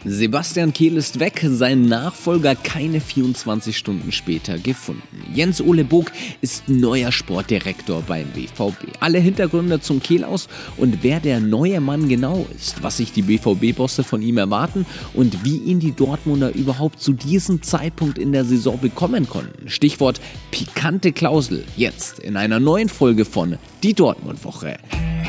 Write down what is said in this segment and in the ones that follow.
Sebastian Kehl ist weg, sein Nachfolger keine 24 Stunden später gefunden. Jens-Ole Boog ist neuer Sportdirektor beim BVB. Alle Hintergründe zum Kehl aus und wer der neue Mann genau ist, was sich die BVB-Bosse von ihm erwarten und wie ihn die Dortmunder überhaupt zu diesem Zeitpunkt in der Saison bekommen konnten. Stichwort pikante Klausel, jetzt in einer neuen Folge von Die Dortmund-Woche.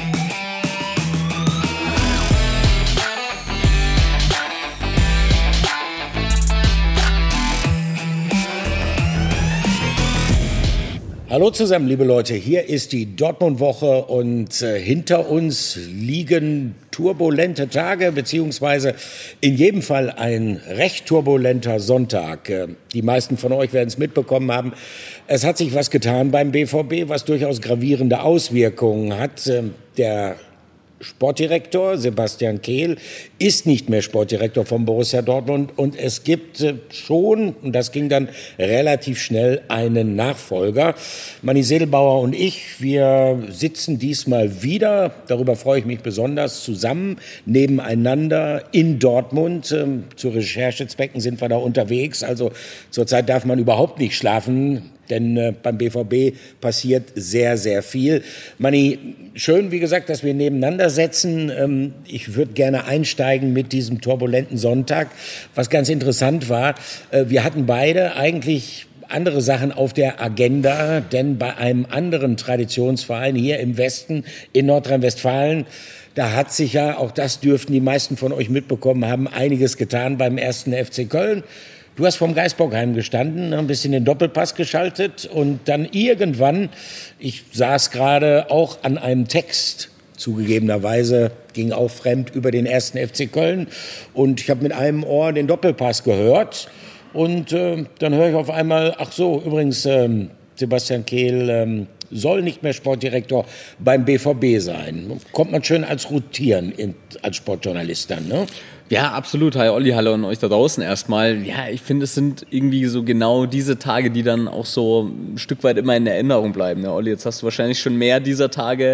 Hallo zusammen, liebe Leute, hier ist die Dortmund-Woche und hinter uns liegen turbulente Tage, beziehungsweise in jedem Fall ein recht turbulenter Sonntag. Die meisten von euch werden es mitbekommen haben. Es hat sich was getan beim BVB, was durchaus gravierende Auswirkungen hat. Der Sportdirektor Sebastian Kehl ist nicht mehr Sportdirektor von Borussia Dortmund und es gibt schon, und das ging dann relativ schnell, einen Nachfolger. Manni Sedelbauer und ich, wir sitzen diesmal wieder, darüber freue ich mich besonders, zusammen nebeneinander in Dortmund. Zu Recherchezwecken sind wir da unterwegs, also zurzeit darf man überhaupt nicht schlafen. Denn beim BVB passiert sehr, sehr viel. Manni, schön, wie gesagt, dass wir nebeneinander sitzen. Ich würde gerne einsteigen mit diesem turbulenten Sonntag. Was ganz interessant war, wir hatten beide eigentlich andere Sachen auf der Agenda, denn bei einem anderen Traditionsverein hier im Westen, in Nordrhein-Westfalen, da hat sich ja, auch das dürften die meisten von euch mitbekommen haben, einiges getan beim 1. FC Köln. Du hast vom Geisbockheim gestanden, ein bisschen den Doppelpass geschaltet und dann irgendwann, ich saß gerade auch an einem Text, zugegebenerweise ging auch fremd über den 1. FC Köln und ich habe mit einem Ohr den Doppelpass gehört und dann höre ich auf einmal, ach so, übrigens Sebastian Kehl soll nicht mehr Sportdirektor beim BVB sein. Kommt man schön als Rotieren als Sportjournalist dann, ne? Ja, absolut. Hi Olli, hallo an euch da draußen erstmal. Ja, ich finde, es sind irgendwie so genau diese Tage, die dann auch so ein Stück weit immer in Erinnerung bleiben. Ja, Olli, jetzt hast du wahrscheinlich schon mehr dieser Tage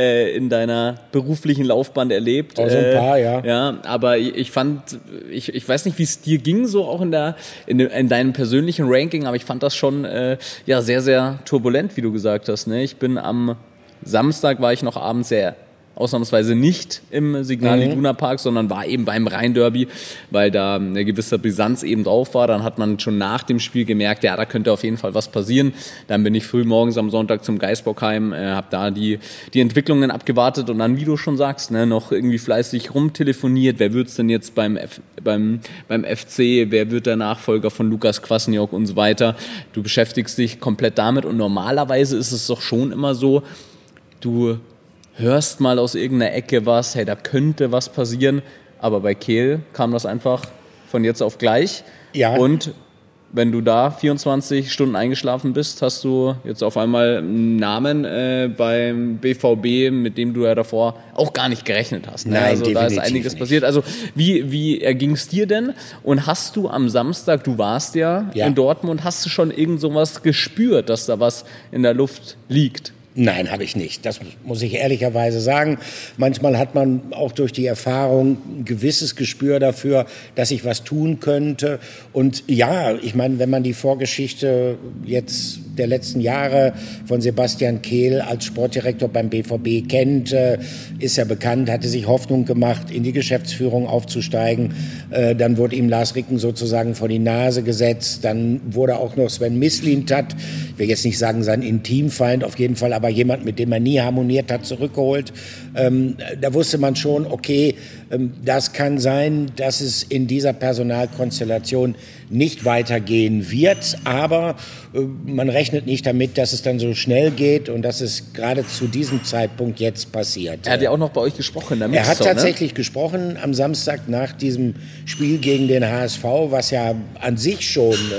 in deiner beruflichen Laufbahn erlebt. Auch so ein paar, ja. Ja, aber ich fand, ich weiß nicht, wie es dir ging, so auch in deinem persönlichen Ranking, aber ich fand das schon ja sehr, sehr turbulent, wie du gesagt hast. Ne? Ich bin am Samstag, war ich noch abends ausnahmsweise nicht im Signal Iduna Park, sondern war eben beim Rhein-Derby, weil da eine gewisse Brisanz eben drauf war. Dann hat man schon nach dem Spiel gemerkt, ja, da könnte auf jeden Fall was passieren. Dann bin ich früh morgens am Sonntag zum Geisbockheim, habe da die Entwicklungen abgewartet und dann, wie du schon sagst, ne, noch irgendwie fleißig rumtelefoniert. Wer wird's denn jetzt beim FC? Wer wird der Nachfolger von Lukas Kwasniok und so weiter? Du beschäftigst dich komplett damit und normalerweise ist es doch schon immer so, du hörst mal aus irgendeiner Ecke was, hey, da könnte was passieren, aber bei Kehl kam das einfach von jetzt auf gleich. Ja. Und wenn du da 24 Stunden eingeschlafen bist, hast du jetzt auf einmal einen Namen beim BVB, mit dem du ja davor auch gar nicht gerechnet hast. Ne? Nein, also da ist einiges passiert. Also wie erging es dir denn? Und hast du am Samstag, du warst ja in Dortmund, hast du schon irgend sowas gespürt, dass da was in der Luft liegt? Nein, habe ich nicht. Das muss ich ehrlicherweise sagen. Manchmal hat man auch durch die Erfahrung ein gewisses Gespür dafür, dass ich was tun könnte. Und ja, ich meine, wenn man die Vorgeschichte jetzt der letzten Jahre von Sebastian Kehl als Sportdirektor beim BVB kennt, ist ja bekannt, hatte sich Hoffnung gemacht, in die Geschäftsführung aufzusteigen. Dann wurde ihm Lars Ricken sozusagen vor die Nase gesetzt. Dann wurde auch noch Sven Mislintat, ich will jetzt nicht sagen sein Intimfeind, auf jeden Fall aber jemand, mit dem er nie harmoniert hat, zurückgeholt. Da wusste man schon, okay, das kann sein, dass es in dieser Personalkonstellation nicht weitergehen wird, aber man rechnet nicht damit, dass es dann so schnell geht und dass es gerade zu diesem Zeitpunkt jetzt passiert. Er hat ja auch noch bei euch gesprochen. Er hat tatsächlich gesprochen am Samstag nach diesem Spiel gegen den HSV, was ja an sich schon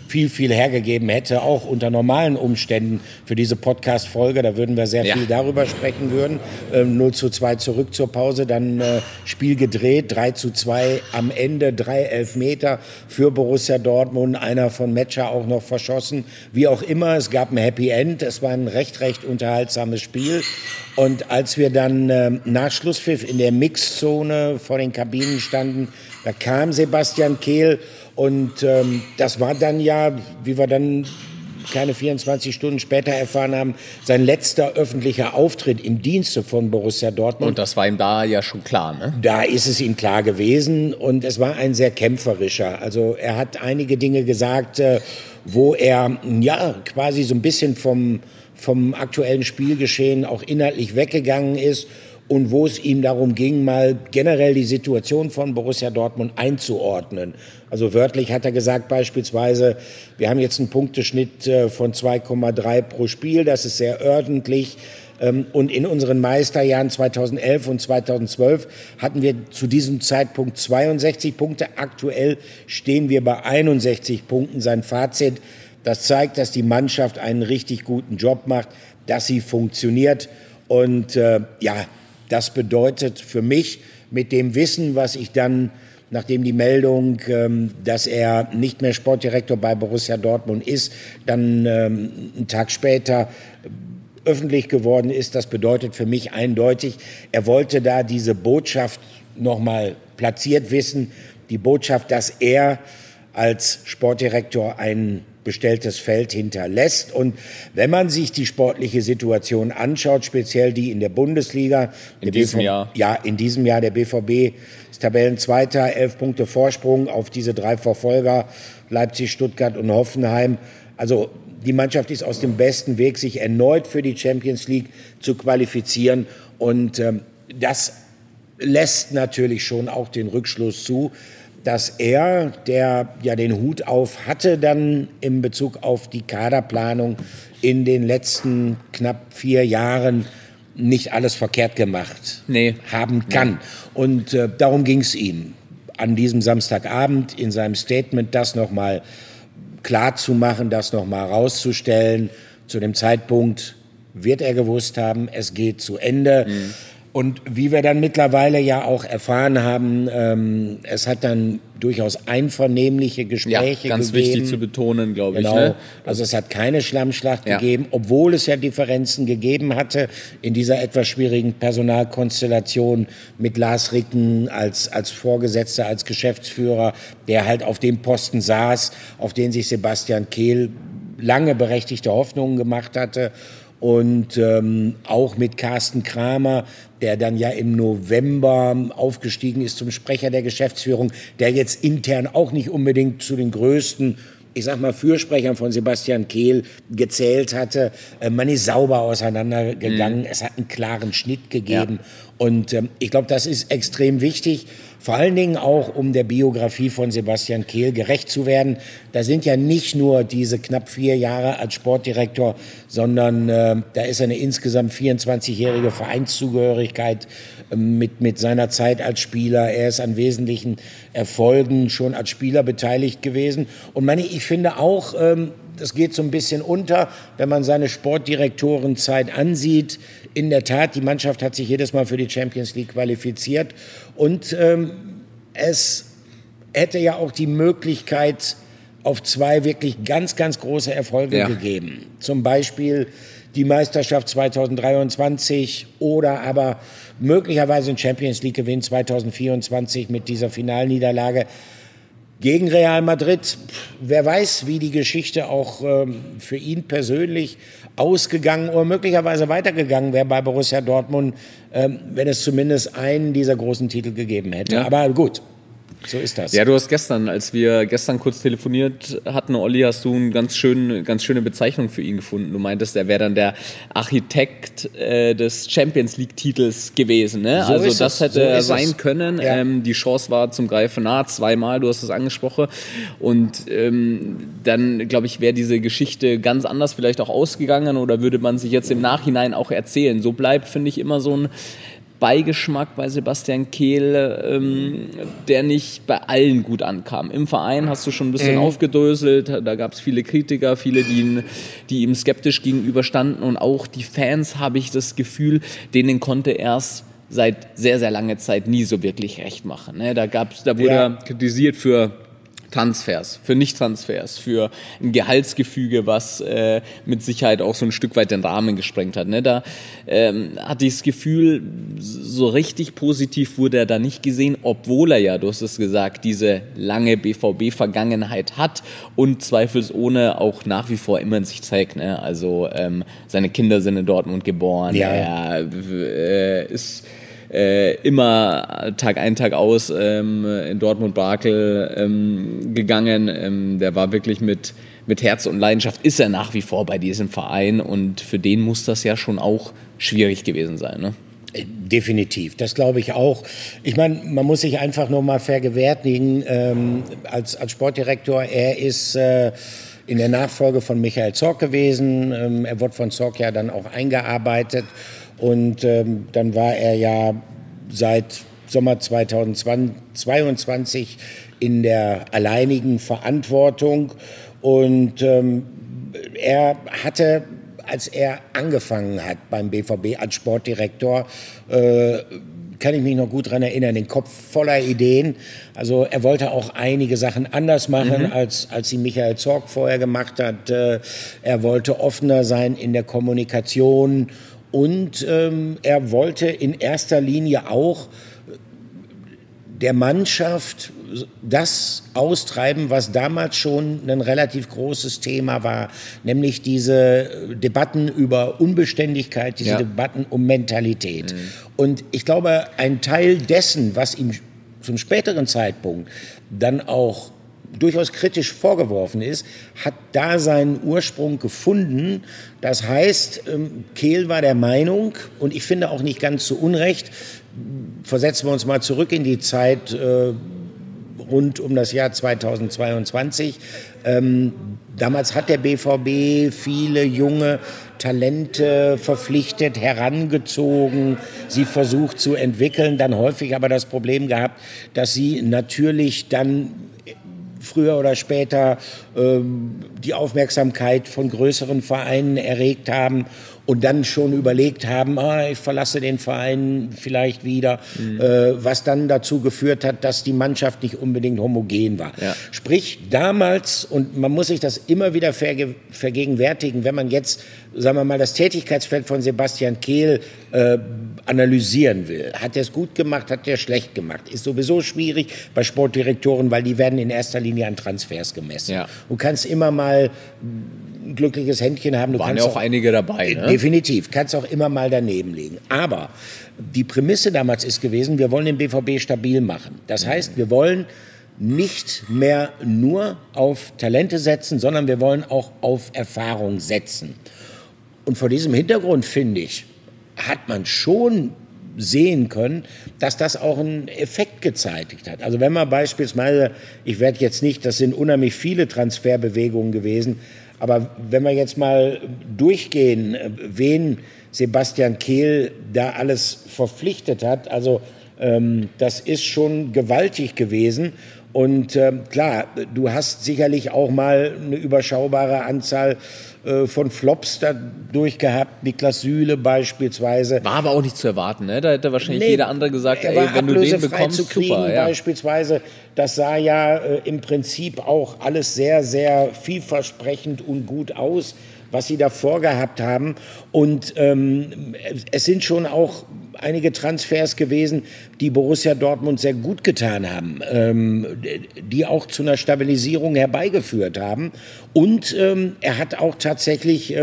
viel, viel hergegeben hätte, auch unter normalen Umständen für diese Podcast-Folge. Da würden wir sehr viel darüber sprechen würden. 0:2 zurück zur Pause, dann Spiel gedreht, 3:2 am Ende, 3 Elfmeter für Borussia Dortmund, einer von Metscher auch noch verschossen. Wie auch immer, es gab ein Happy End, es war ein recht unterhaltsames Spiel. Und als wir dann nach Schlusspfiff in der Mixzone vor den Kabinen standen, da kam Sebastian Kehl und das war dann ja, wie wir dann keine 24 Stunden später erfahren haben, sein letzter öffentlicher Auftritt im Dienste von Borussia Dortmund. Und das war ihm da ja schon klar, ne? Da ist es ihm klar gewesen und es war ein sehr kämpferischer. Also er hat einige Dinge gesagt, wo er ja quasi so ein bisschen vom aktuellen Spielgeschehen auch inhaltlich weggegangen ist und wo es ihm darum ging, mal generell die Situation von Borussia Dortmund einzuordnen. Also wörtlich hat er gesagt beispielsweise, wir haben jetzt einen Punkteschnitt von 2,3 pro Spiel, das ist sehr ordentlich. Und in unseren Meisterjahren 2011 und 2012 hatten wir zu diesem Zeitpunkt 62 Punkte. Aktuell stehen wir bei 61 Punkten. Sein Fazit: Das zeigt, dass die Mannschaft einen richtig guten Job macht, dass sie funktioniert. Und das bedeutet für mich, mit dem Wissen, was ich dann, nachdem die Meldung, dass er nicht mehr Sportdirektor bei Borussia Dortmund ist, dann einen Tag später öffentlich geworden ist, das bedeutet für mich eindeutig, er wollte da diese Botschaft nochmal platziert wissen, die Botschaft, dass er als Sportdirektor ein bestelltes Feld hinterlässt. Und wenn man sich die sportliche Situation anschaut, speziell die in der Bundesliga, in diesem Jahr. Ja, in diesem Jahr, der BVB ist Tabellenzweiter, 11 Punkte Vorsprung auf diese 3 Verfolger, Leipzig, Stuttgart und Hoffenheim. Also die Mannschaft ist aus dem besten Weg, sich erneut für die Champions League zu qualifizieren. Und das lässt natürlich schon auch den Rückschluss zu, dass er, der ja den Hut auf hatte, dann in Bezug auf die Kaderplanung in den letzten knapp 4 Jahren nicht alles verkehrt gemacht haben kann. Nee. Und darum ging es ihm an diesem Samstagabend in seinem Statement, das nochmal klar zu machen, das nochmal rauszustellen. Zu dem Zeitpunkt wird er gewusst haben, es geht zu Ende. Mhm. Und wie wir dann mittlerweile ja auch erfahren haben, es hat dann durchaus einvernehmliche Gespräche gegeben. Ja, ganz wichtig zu betonen, glaube ich. Ne? Also es hat keine Schlammschlacht gegeben, obwohl es ja Differenzen gegeben hatte in dieser etwas schwierigen Personalkonstellation mit Lars Ricken als Vorgesetzter, als Geschäftsführer, der halt auf dem Posten saß, auf den sich Sebastian Kehl lange berechtigte Hoffnungen gemacht hatte. Und auch mit Carsten Kramer, der dann ja im November aufgestiegen ist zum Sprecher der Geschäftsführung, der jetzt intern auch nicht unbedingt zu den größten, ich sag mal, Fürsprechern von Sebastian Kehl gezählt hatte. Man ist sauber auseinandergegangen, es hat einen klaren Schnitt gegeben. Ja. Und ich glaube, das ist extrem wichtig, vor allen Dingen auch, um der Biografie von Sebastian Kehl gerecht zu werden. Da sind ja nicht nur diese knapp 4 Jahre als Sportdirektor, sondern da ist eine insgesamt 24-jährige Vereinszugehörigkeit mit seiner Zeit als Spieler. Er ist an wesentlichen Erfolgen schon als Spieler beteiligt gewesen. Und ich finde auch, das geht so ein bisschen unter, wenn man seine Sportdirektorenzeit ansieht. In der Tat, die Mannschaft hat sich jedes Mal für die Champions League qualifiziert und es hätte ja auch die Möglichkeit auf 2 wirklich ganz, ganz große Erfolge gegeben. Zum Beispiel die Meisterschaft 2023 oder aber möglicherweise ein Champions League Gewinn 2024 mit dieser Finalniederlage gegen Real Madrid. Wer weiß, wie die Geschichte auch für ihn persönlich ausgegangen oder möglicherweise weitergegangen wäre bei Borussia Dortmund, wenn es zumindest einen dieser großen Titel gegeben hätte. Ja. Aber gut, so ist das. Ja, du hast gestern, als wir gestern kurz telefoniert hatten, Olli, hast du eine ganz schöne Bezeichnung für ihn gefunden. Du meintest, er wäre dann der Architekt des Champions-League-Titels gewesen. Ne? So also das hätte er sein können. Ja. Die Chance war zum Greifen nah, 2-mal, du hast es angesprochen. Und dann, glaube ich, wäre diese Geschichte ganz anders vielleicht auch ausgegangen oder würde man sich jetzt im Nachhinein auch erzählen. So bleibt, finde ich, immer so ein Beigeschmack bei Sebastian Kehl, der nicht bei allen gut ankam. Im Verein hast du schon ein bisschen aufgedröselt, da gab es viele Kritiker, viele, die ihm skeptisch gegenüberstanden, und auch die Fans, habe ich das Gefühl, denen konnte erst seit sehr, sehr langer Zeit nie so wirklich recht machen. Ne? Da wurde er kritisiert für Transfers, für Nicht-Transfers, für ein Gehaltsgefüge, was mit Sicherheit auch so ein Stück weit den Rahmen gesprengt hat. Ne? Da hatte ich das Gefühl, so richtig positiv wurde er da nicht gesehen, obwohl er ja, du hast es gesagt, diese lange BVB-Vergangenheit hat und zweifelsohne auch nach wie vor immer in sich zeigt. Ne? Also seine Kinder sind in Dortmund geboren, er ist immer Tag ein, Tag aus in Dortmund-Brakel gegangen. Der war wirklich mit Herz und Leidenschaft, ist er nach wie vor bei diesem Verein, und für den muss das ja schon auch schwierig gewesen sein, ne? Definitiv, das glaube ich auch. Ich meine, man muss sich einfach nur mal vergewärtigen, als Sportdirektor, er ist in der Nachfolge von Michael Zorc gewesen, er wurde von Zorc ja dann auch eingearbeitet. Und dann war er ja seit Sommer 2022 in der alleinigen Verantwortung. Und er hatte, als er angefangen hat beim BVB als Sportdirektor, kann ich mich noch gut daran erinnern, den Kopf voller Ideen. Also er wollte auch einige Sachen anders machen, als sie Michael Zorc vorher gemacht hat. Er wollte offener sein in der Kommunikation. Und er wollte in erster Linie auch der Mannschaft das austreiben, was damals schon ein relativ großes Thema war, nämlich diese Debatten über Unbeständigkeit, diese Debatten um Mentalität. Und ich glaube, ein Teil dessen, was ihm zum späteren Zeitpunkt dann auch durchaus kritisch vorgeworfen ist, hat da seinen Ursprung gefunden. Das heißt, Kehl war der Meinung, und ich finde auch nicht ganz zu Unrecht, versetzen wir uns mal zurück in die Zeit rund um das Jahr 2022. Damals hat der BVB viele junge Talente verpflichtet, herangezogen, sie versucht zu entwickeln, dann häufig aber das Problem gehabt, dass sie natürlich dann früher oder später die Aufmerksamkeit von größeren Vereinen erregt haben und dann schon überlegt haben, ich verlasse den Verein vielleicht wieder, was dann dazu geführt hat, dass die Mannschaft nicht unbedingt homogen war. Ja. Sprich, damals, und man muss sich das immer wieder vergegenwärtigen, wenn man jetzt, sagen wir mal, das Tätigkeitsfeld von Sebastian Kehl analysieren will. Hat er es gut gemacht, hat er schlecht gemacht? Ist sowieso schwierig bei Sportdirektoren, weil die werden in erster Linie an Transfers gemessen. Ja. Du kannst immer mal ein glückliches Händchen haben. Waren ja auch einige dabei. Ne? Definitiv. Kannst auch immer mal daneben liegen. Aber die Prämisse damals ist gewesen, wir wollen den BVB stabil machen. Das heißt, wir wollen nicht mehr nur auf Talente setzen, sondern wir wollen auch auf Erfahrung setzen. Und vor diesem Hintergrund, finde ich, hat man schon sehen können, dass das auch einen Effekt gezeitigt hat. Also wenn man beispielsweise, ich werde jetzt nicht, das sind unheimlich viele Transferbewegungen gewesen, aber wenn wir jetzt mal durchgehen, wen Sebastian Kehl da alles verpflichtet hat, also das ist schon gewaltig gewesen. Und klar, du hast sicherlich auch mal eine überschaubare Anzahl von Flops dadurch gehabt, Niklas Süle beispielsweise. War aber auch nicht zu erwarten, ne? Da hätte wahrscheinlich jeder andere gesagt, wenn du den bekommst, zu kriegen, super. Ja. Beispielsweise, das sah ja im Prinzip auch alles sehr, sehr vielversprechend und gut aus, was sie da vorgehabt haben. Und es sind schon auch einige Transfers gewesen, die Borussia Dortmund sehr gut getan haben, die auch zu einer Stabilisierung herbeigeführt haben. Und er hat auch tatsächlich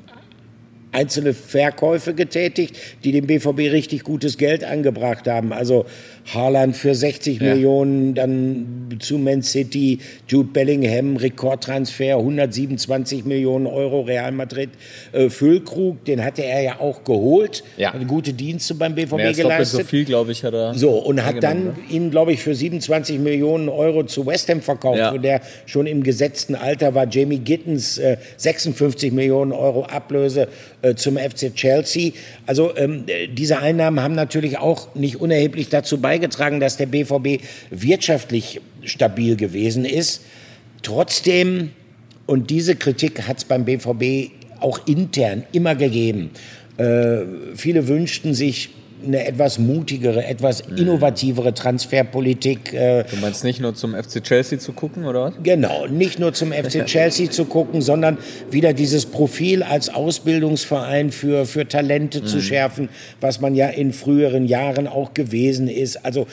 einzelne Verkäufe getätigt, die dem BVB richtig gutes Geld angebracht haben. Also Haaland für 60 Millionen, dann zu Man City, Jude Bellingham, Rekordtransfer, 127 Millionen Euro, Real Madrid. Füllkrug, den hatte er ja auch geholt, hat gute Dienste beim BVB geleistet. So viel, glaube ich, hat er. So, und hat dann ihn, glaube ich, für 27 Millionen Euro zu West Ham verkauft, wo der schon im gesetzten Alter war. Jamie Gittens, 56 Millionen Euro Ablöse zum FC Chelsea. Also diese Einnahmen haben natürlich auch nicht unerheblich dazu beigetragen, dass der BVB wirtschaftlich stabil gewesen ist. Trotzdem, und diese Kritik hat es beim BVB auch intern immer gegeben, viele wünschten sich eine etwas mutigere, etwas innovativere Transferpolitik. Du meinst nicht nur zum FC Chelsea zu gucken, oder was? Genau, nicht nur zum FC Chelsea zu gucken, sondern wieder dieses Profil als Ausbildungsverein für Talente zu schärfen, was man ja in früheren Jahren auch gewesen ist. Also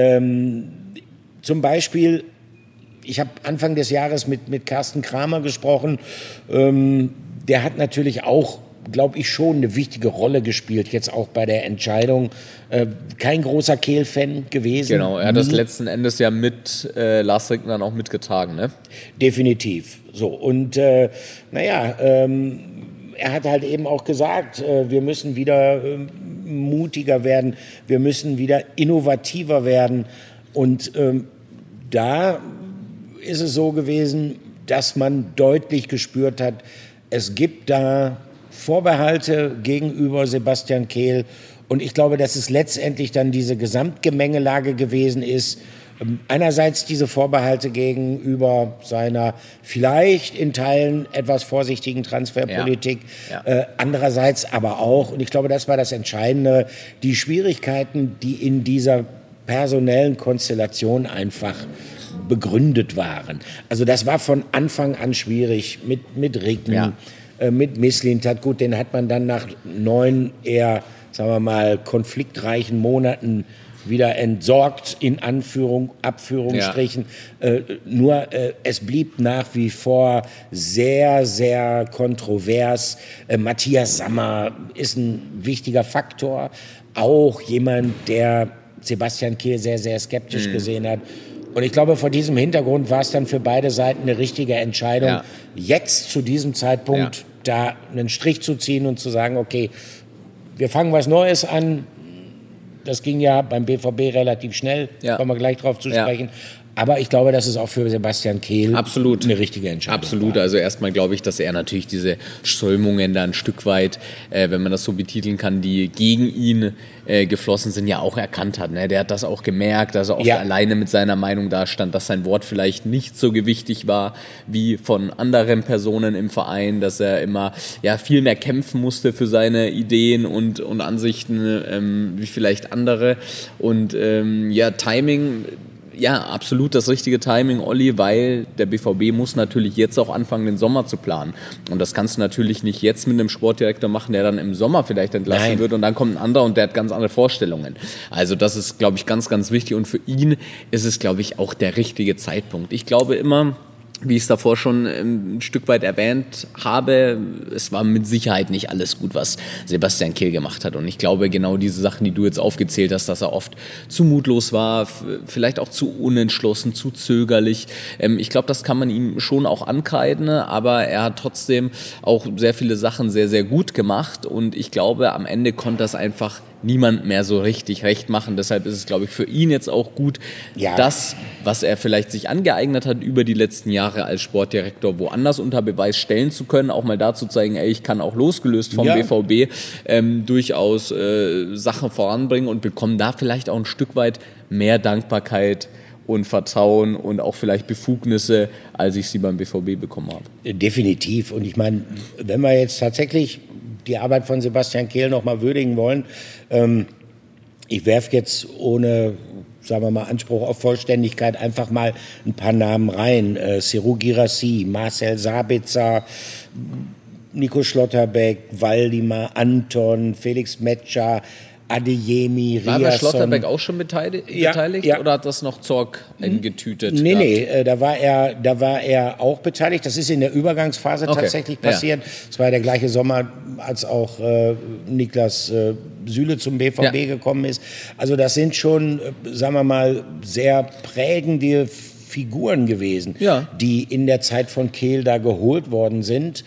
zum Beispiel, ich habe Anfang des Jahres mit Carsten Kramer gesprochen, der hat natürlich auch, glaube ich, schon eine wichtige Rolle gespielt, jetzt auch bei der Entscheidung. Kein großer Kehl-Fan gewesen. Genau, er hat das letzten Endes ja mit Lars Ricken dann auch mitgetragen, ne? Definitiv. So, und er hat halt eben auch gesagt, wir müssen wieder mutiger werden, wir müssen wieder innovativer werden. Und da ist es so gewesen, dass man deutlich gespürt hat, es gibt da Vorbehalte gegenüber Sebastian Kehl. Und ich glaube, dass es letztendlich dann diese Gesamtgemengelage gewesen ist. Einerseits diese Vorbehalte gegenüber seiner vielleicht in Teilen etwas vorsichtigen Transferpolitik. Ja. Andererseits aber auch, und ich glaube, das war das Entscheidende, die Schwierigkeiten, die in dieser personellen Konstellation einfach begründet waren. Also das war von Anfang an schwierig mit Ricken, mit Mislintat. Gut, den hat man dann nach 9 eher, sagen wir mal, konfliktreichen Monaten wieder entsorgt, in Abführungsstrichen. Nur es blieb nach wie vor sehr, sehr kontrovers. Matthias Sammer ist ein wichtiger Faktor. Auch jemand, der Sebastian Kehl sehr, sehr skeptisch gesehen hat. Und ich glaube, vor diesem Hintergrund war es dann für beide Seiten eine richtige Entscheidung, jetzt zu diesem Zeitpunkt da einen Strich zu ziehen und zu sagen, okay, wir fangen was Neues an. Das ging ja beim BVB relativ schnell, kommen wir gleich drauf zu sprechen. Aber ich glaube, das ist auch für Sebastian Kehl eine richtige Entscheidung. Absolut. Also erstmal glaube ich, dass er natürlich diese Strömungen da ein Stück weit, wenn man das so betiteln kann, die gegen ihn geflossen sind, ja auch erkannt hat. Ne? Der hat das auch gemerkt, dass er oft alleine mit seiner Meinung dastand, dass sein Wort vielleicht nicht so gewichtig war wie von anderen Personen im Verein, dass er immer viel mehr kämpfen musste für seine Ideen und Ansichten wie vielleicht andere. Und Timing. Ja, absolut das richtige Timing, Olli, weil der BVB muss natürlich jetzt auch anfangen, den Sommer zu planen. Und das kannst du natürlich nicht jetzt mit einem Sportdirektor machen, der dann im Sommer vielleicht entlassen wird und dann kommt ein anderer und der hat ganz andere Vorstellungen. Also das ist, glaube ich, ganz, ganz wichtig und für ihn ist es, glaube ich, auch der richtige Zeitpunkt. Ich glaube immer, wie ich es davor schon ein Stück weit erwähnt habe, es war mit Sicherheit nicht alles gut, was Sebastian Kehl gemacht hat. Und ich glaube, genau diese Sachen, die du jetzt aufgezählt hast, dass er oft zu mutlos war, vielleicht auch zu unentschlossen, zu zögerlich. Ich glaube, das kann man ihm schon auch ankreiden, aber er hat trotzdem auch sehr viele Sachen sehr, sehr gut gemacht. Und ich glaube, am Ende konnte das einfach niemand mehr so richtig recht machen. Deshalb ist es, glaube ich, für ihn jetzt auch gut, das, was er vielleicht sich angeeignet hat über die letzten Jahre als Sportdirektor, woanders unter Beweis stellen zu können, auch mal dazu zeigen, ich kann auch losgelöst vom BVB durchaus Sachen voranbringen und bekomme da vielleicht auch ein Stück weit mehr Dankbarkeit und Vertrauen und auch vielleicht Befugnisse, als ich sie beim BVB bekommen habe. Definitiv. Und ich meine, wenn wir jetzt tatsächlich die Arbeit von Sebastian Kehl noch mal würdigen wollen, ich werfe jetzt ohne, sagen wir mal, Anspruch auf Vollständigkeit einfach mal ein paar Namen rein. Serhou Guirassy, Marcel Sabitzer, Nico Schlotterbeck, Waldimar, Anton, Felix Metscher, Adeyemi, Riasson. War bei Schlotterbeck auch schon beteiligt oder hat das noch Zorc getütet? Nee, da war er auch beteiligt. Das ist in der Übergangsphase tatsächlich passiert. Es war der gleiche Sommer, als auch Niklas Süle zum BVB gekommen ist. Also das sind schon, sagen wir mal, sehr prägende Figuren gewesen, die in der Zeit von Kehl da geholt worden sind.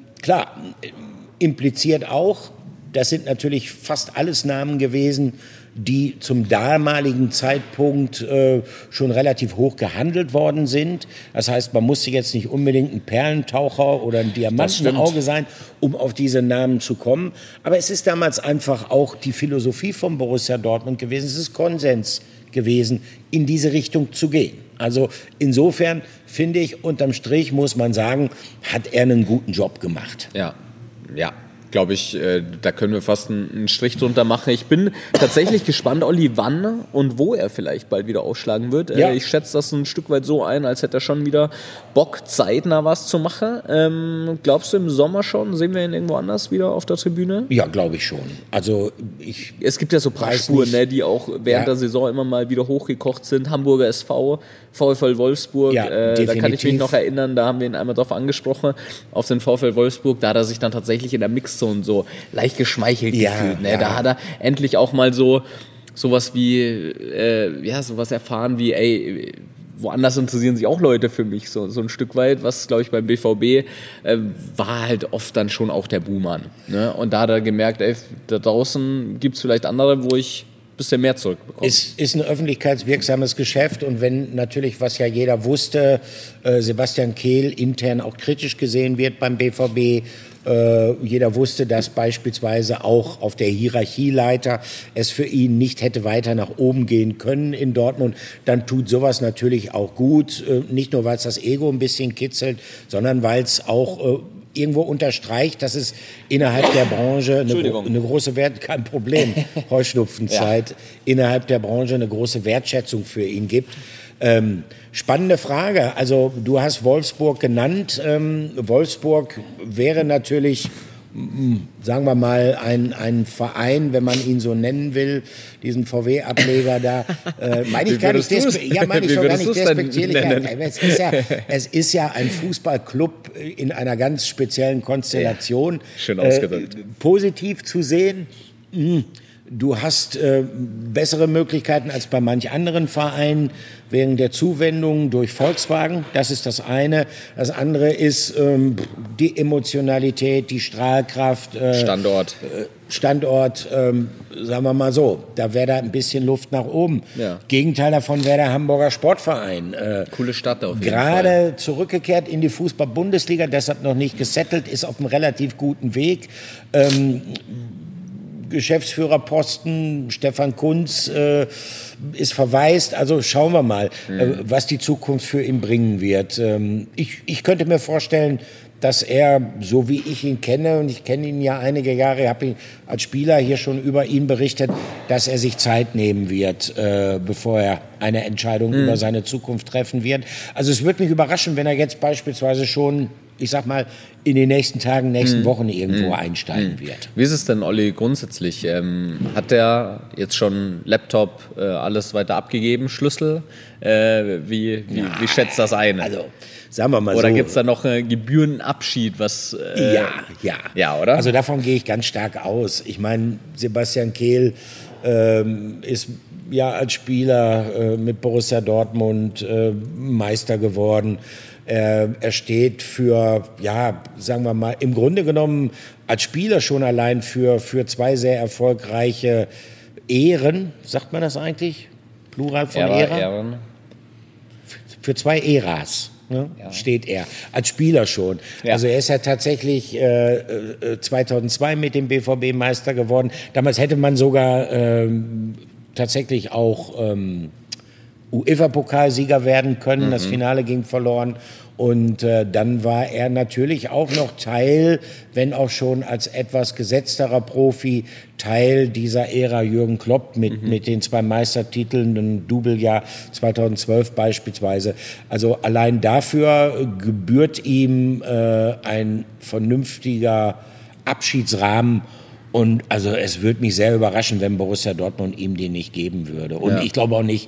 Klar, impliziert auch, das sind natürlich fast alles Namen gewesen, die zum damaligen Zeitpunkt schon relativ hoch gehandelt worden sind. Das heißt, man musste jetzt nicht unbedingt ein Perlentaucher oder ein Diamantenauge sein, um auf diese Namen zu kommen. Aber es ist damals einfach auch die Philosophie von Borussia Dortmund gewesen. Es ist Konsens gewesen, in diese Richtung zu gehen. Also insofern finde ich, unterm Strich muss man sagen, hat er einen guten Job gemacht. Ja, glaube ich, da können wir fast einen Strich drunter machen. Ich bin tatsächlich gespannt, Olli, wann und wo er vielleicht bald wieder aufschlagen wird. Ja. Ich schätze das ein Stück weit so ein, als hätte er schon wieder Bock, zeitnah was zu machen. Glaubst du, im Sommer schon? Sehen wir ihn irgendwo anders wieder auf der Tribüne? Ja, glaube ich schon. Also es gibt ja so ein paar Spuren, ne, die auch während der Saison immer mal wieder hochgekocht sind. Hamburger SV, VfL Wolfsburg, da kann ich mich noch erinnern, da haben wir ihn einmal drauf angesprochen, auf den VfL Wolfsburg, da hat er sich dann tatsächlich in der Mixzone so leicht geschmeichelt gefühlt. Ne? Da hat er endlich auch mal sowas wie, sowas erfahren wie, ey, woanders interessieren sich auch Leute für mich, so ein Stück weit, was, glaube ich, beim BVB war halt oft dann schon auch der Buhmann. Ne? Und da hat er gemerkt, ey, da draußen gibt es vielleicht andere, wo ich ein bisschen mehr zurückbekomme. Ist ein öffentlichkeitswirksames Geschäft und wenn natürlich, was ja jeder wusste, Sebastian Kehl intern auch kritisch gesehen wird beim BVB, jeder wusste, dass beispielsweise auch auf der Hierarchieleiter es für ihn nicht hätte weiter nach oben gehen können in Dortmund, dann tut sowas natürlich auch gut. Nicht nur, weil es das Ego ein bisschen kitzelt, sondern weil es auch irgendwo unterstreicht, dass es innerhalb der Branche eine große kein Problem, Heuschnupfenzeit, innerhalb der Branche eine große Wertschätzung für ihn gibt. Spannende Frage. Also du hast Wolfsburg genannt. Wolfsburg wäre natürlich, sagen wir mal, ein Verein, wenn man ihn so nennen will, diesen VW-Ableger da. Meine ich gar nicht despektierlich. Es ist ja ein Fußballclub in einer ganz speziellen Konstellation. Ja, schön ausgedrückt. Positiv zu sehen. Du hast bessere Möglichkeiten als bei manch anderen Vereinen wegen der Zuwendung durch Volkswagen. Das ist das eine. Das andere ist die Emotionalität, die Strahlkraft. Standort, sagen wir mal so. Da wäre da ein bisschen Luft nach oben. Ja. Gegenteil davon wäre der Hamburger Sportverein. Coole Stadt auf jeden Fall. Gerade zurückgekehrt in die Fußball-Bundesliga, deshalb noch nicht gesettelt, ist auf einem relativ guten Weg. Geschäftsführerposten, Stefan Kuntz ist verwaist. Also schauen wir mal, was die Zukunft für ihn bringen wird. Ich könnte mir vorstellen, dass er, so wie ich ihn kenne, und ich kenne ihn ja einige Jahre, ich habe ihn als Spieler hier schon über ihn berichtet, dass er sich Zeit nehmen wird, bevor er eine Entscheidung über seine Zukunft treffen wird. Also es würde mich überraschen, wenn er jetzt beispielsweise schon, ich sag mal, in den nächsten Tagen, nächsten Wochen irgendwo einsteigen wird. Wie ist es denn, Olli, grundsätzlich? Hat der jetzt schon Laptop, alles weiter abgegeben, Schlüssel? Wie schätzt das ein? Also, sagen wir mal Oder so. gibt es da noch einen Gebührenabschied? Ja, oder? Also davon gehe ich ganz stark aus. Ich meine, Sebastian Kehl ist ja als Spieler mit Borussia Dortmund Meister geworden. Er steht für, ja, sagen wir mal, im Grunde genommen als Spieler schon allein für zwei sehr erfolgreiche Ehren. Sagt man das eigentlich? Plural von Ära? Ehren. Für zwei Äras. Ne, steht er, als Spieler schon. Ja. Also er ist ja tatsächlich 2002 mit dem BVB Meister geworden. Damals hätte man sogar tatsächlich auch UEFA-Pokalsieger werden können. Das Finale ging verloren. Und dann war er natürlich auch noch Teil, wenn auch schon als etwas gesetzterer Profi, Teil dieser Ära Jürgen Klopp mit den 2 Meistertiteln, ein Doublejahr 2012 beispielsweise. Also allein dafür gebührt ihm ein vernünftiger Abschiedsrahmen. Und also es würde mich sehr überraschen, wenn Borussia Dortmund ihm den nicht geben würde. Und ich glaube auch nicht,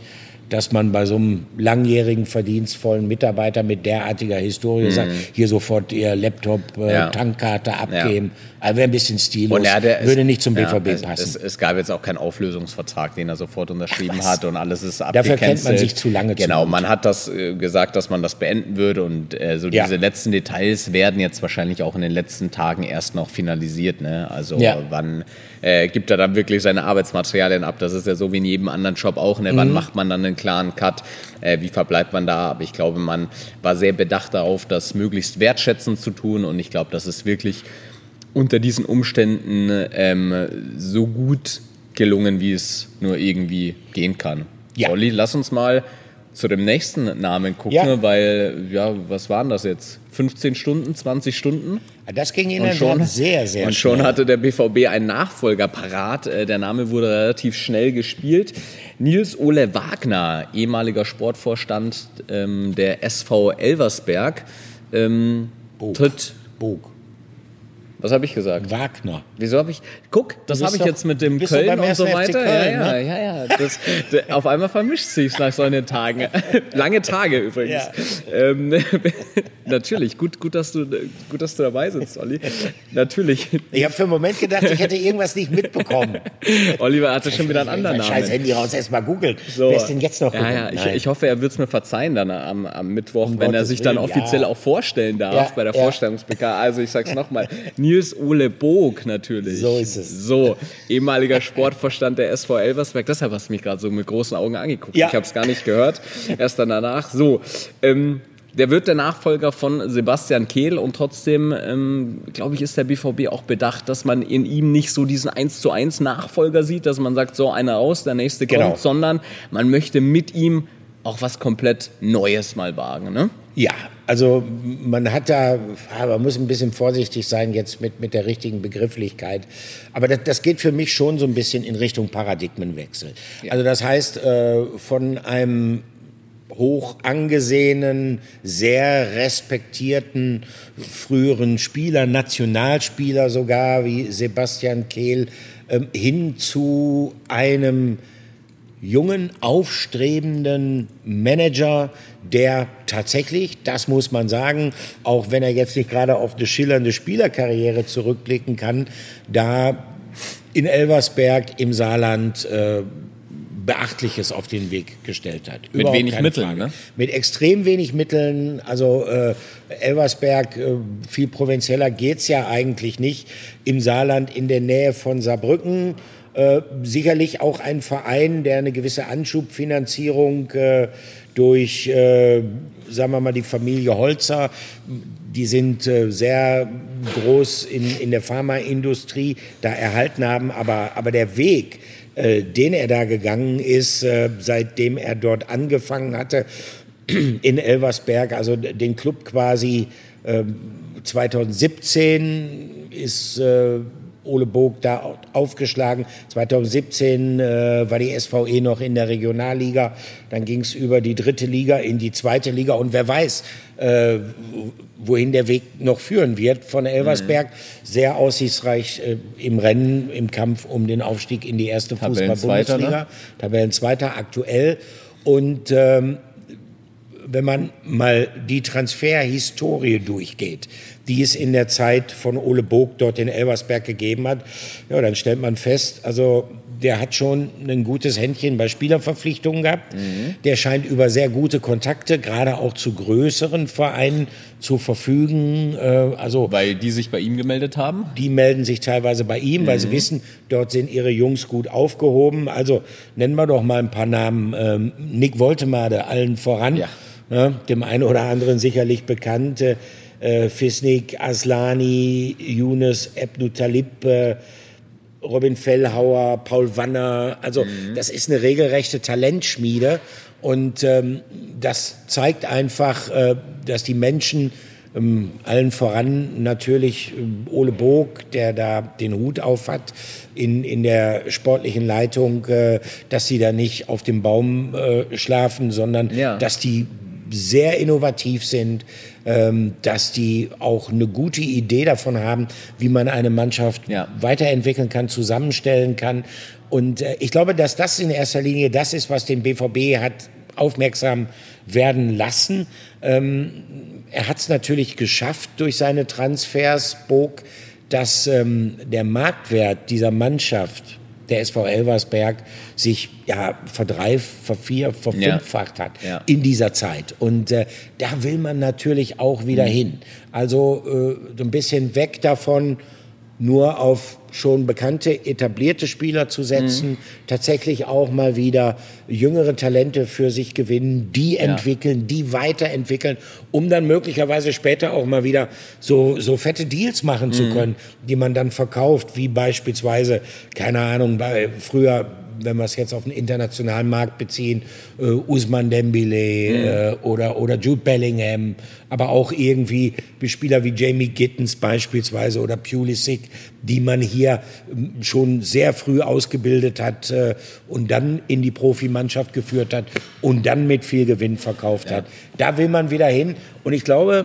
dass man bei so einem langjährigen, verdienstvollen Mitarbeiter mit derartiger Historie sagt, hier sofort Ihr Laptop, Tankkarte abgeben. Also wäre ein bisschen stillos, würde nicht zum BVB passen. Es gab jetzt auch keinen Auflösungsvertrag, den er sofort unterschrieben hat und alles ist abgecancelt. Dafür kennt man sich zu lange. Genau, man hat das gesagt, dass man das beenden würde und diese letzten Details werden jetzt wahrscheinlich auch in den letzten Tagen erst noch finalisiert. Ne? Also wann gibt er dann wirklich seine Arbeitsmaterialien ab? Das ist ja so wie in jedem anderen Job auch. Ne? Wann macht man dann einen klaren Cut? Wie verbleibt man da? Aber ich glaube, man war sehr bedacht darauf, das möglichst wertschätzend zu tun und ich glaube, das ist wirklich unter diesen Umständen so gut gelungen, wie es nur irgendwie gehen kann. Ja. Olli, lass uns mal zu dem nächsten Namen gucken, weil, was waren das jetzt? 15 Stunden, 20 Stunden? Das ging in der Tat sehr, sehr schnell. Und schon hatte der BVB einen Nachfolger parat. Der Name wurde relativ schnell gespielt. Nils Ole Wagner, ehemaliger Sportvorstand der SV Elversberg, tritt... Was habe ich gesagt? Wagner. Wieso habe ich... Guck, das habe ich jetzt mit dem Köln und so weiter. Köln, ja. Auf einmal vermischt sich nach solchen Tagen. Lange Tage übrigens. Ja. Natürlich, gut, dass du dabei sitzt, Olli. Natürlich. Ich habe für einen Moment gedacht, ich hätte irgendwas nicht mitbekommen. Oliver hatte schon wieder einen anderen Namen. Scheiß Handy raus, erst mal googeln. So. Wer ist denn jetzt noch gekommen? Ich hoffe, er wird es mir verzeihen dann am Mittwoch, wenn er sich dann offiziell auch vorstellen darf bei der Vorstellungs-PK. Also ich sag's nochmal. Nils Ole Boog natürlich. So ist es. So, ehemaliger Sportvorstand der SV Elversberg. Deshalb hast du mich gerade so mit großen Augen angeguckt. Ja. Ich habe es gar nicht gehört. Erst dann danach. So, der wird der Nachfolger von Sebastian Kehl und trotzdem, glaube ich, ist der BVB auch bedacht, dass man in ihm nicht so diesen 1:1 Nachfolger sieht, dass man sagt, so einer raus, der nächste kommt, sondern man möchte mit ihm auch was komplett Neues mal wagen, ne? Ja, also man muss ein bisschen vorsichtig sein jetzt mit der richtigen Begrifflichkeit. Aber das geht für mich schon so ein bisschen in Richtung Paradigmenwechsel. Ja. Also das heißt, von einem hoch angesehenen, sehr respektierten früheren Spieler, Nationalspieler sogar, wie Sebastian Kehl, hin zu einem jungen, aufstrebenden Manager, der tatsächlich, das muss man sagen, auch wenn er jetzt nicht gerade auf eine schillernde Spielerkarriere zurückblicken kann, da in Elversberg im Saarland Beachtliches auf den Weg gestellt hat. Mit wenig Mitteln, ne? Mit extrem wenig Mitteln. Also Elversberg, viel provinzieller geht's ja eigentlich nicht. Im Saarland in der Nähe von Saarbrücken. Sicherlich auch ein Verein, der eine gewisse Anschubfinanzierung durch, sagen wir mal, die Familie Holzer, die sind sehr groß in der Pharmaindustrie, da erhalten haben. Aber der Weg, den er da gegangen ist, seitdem er dort angefangen hatte, in Elversberg, also den Club quasi 2017 ist Ole Boog da aufgeschlagen. 2017 war die SVE noch in der Regionalliga. Dann ging es über die 3. Liga in die 2. Liga. Und wer weiß, wohin der Weg noch führen wird von Elversberg. Sehr aussichtsreich im Rennen, im Kampf um den Aufstieg in die 1. Fußball-Bundesliga. Ne? Tabellenzweiter aktuell. Und wenn man mal die Transferhistorie durchgeht, die es in der Zeit von Ole Boog dort in Elversberg gegeben hat, ja, dann stellt man fest, also der hat schon ein gutes Händchen bei Spielerverpflichtungen gehabt. Der scheint über sehr gute Kontakte, gerade auch zu größeren Vereinen, zu verfügen. Weil die sich bei ihm gemeldet haben? Die melden sich teilweise bei ihm, weil sie wissen, dort sind ihre Jungs gut aufgehoben. Also nennen wir doch mal ein paar Namen. Nick Woltemade, allen voran. Ja. Ja, dem einen oder anderen sicherlich bekannt. Fisnik, Aslani, Younes, Ebnu Talib, Robin Fellhauer, Paul Wanner. Also das ist eine regelrechte Talentschmiede. Und das zeigt einfach, dass die Menschen, allen voran natürlich Ole Boog, der da den Hut auf hat in der sportlichen Leitung, dass sie da nicht auf dem Baum schlafen, sondern dass die sehr innovativ sind, dass die auch eine gute Idee davon haben, wie man eine Mannschaft weiterentwickeln kann, zusammenstellen kann. Und ich glaube, dass das in erster Linie das ist, was den BVB hat aufmerksam werden lassen. Er hat es natürlich geschafft durch seine Transfers, Bog, dass der Marktwert dieser Mannschaft, der SV Elversberg, sich verfünffacht hat in dieser Zeit. Und da will man natürlich auch wieder hin. Also so ein bisschen weg davon, nur auf schon bekannte, etablierte Spieler zu setzen, tatsächlich auch mal wieder jüngere Talente für sich gewinnen, die entwickeln, die weiterentwickeln, um dann möglicherweise später auch mal wieder so fette Deals machen zu können, die man dann verkauft, wie beispielsweise, keine Ahnung, früher, wenn wir es jetzt auf den internationalen Markt beziehen, Ousmane Dembélé oder Jude Bellingham, aber auch irgendwie Spieler wie Jamie Gittens beispielsweise oder Pulisic, die man hier schon sehr früh ausgebildet hat und dann in die Profimannschaft geführt hat und dann mit viel Gewinn verkauft hat. Da will man wieder hin und ich glaube,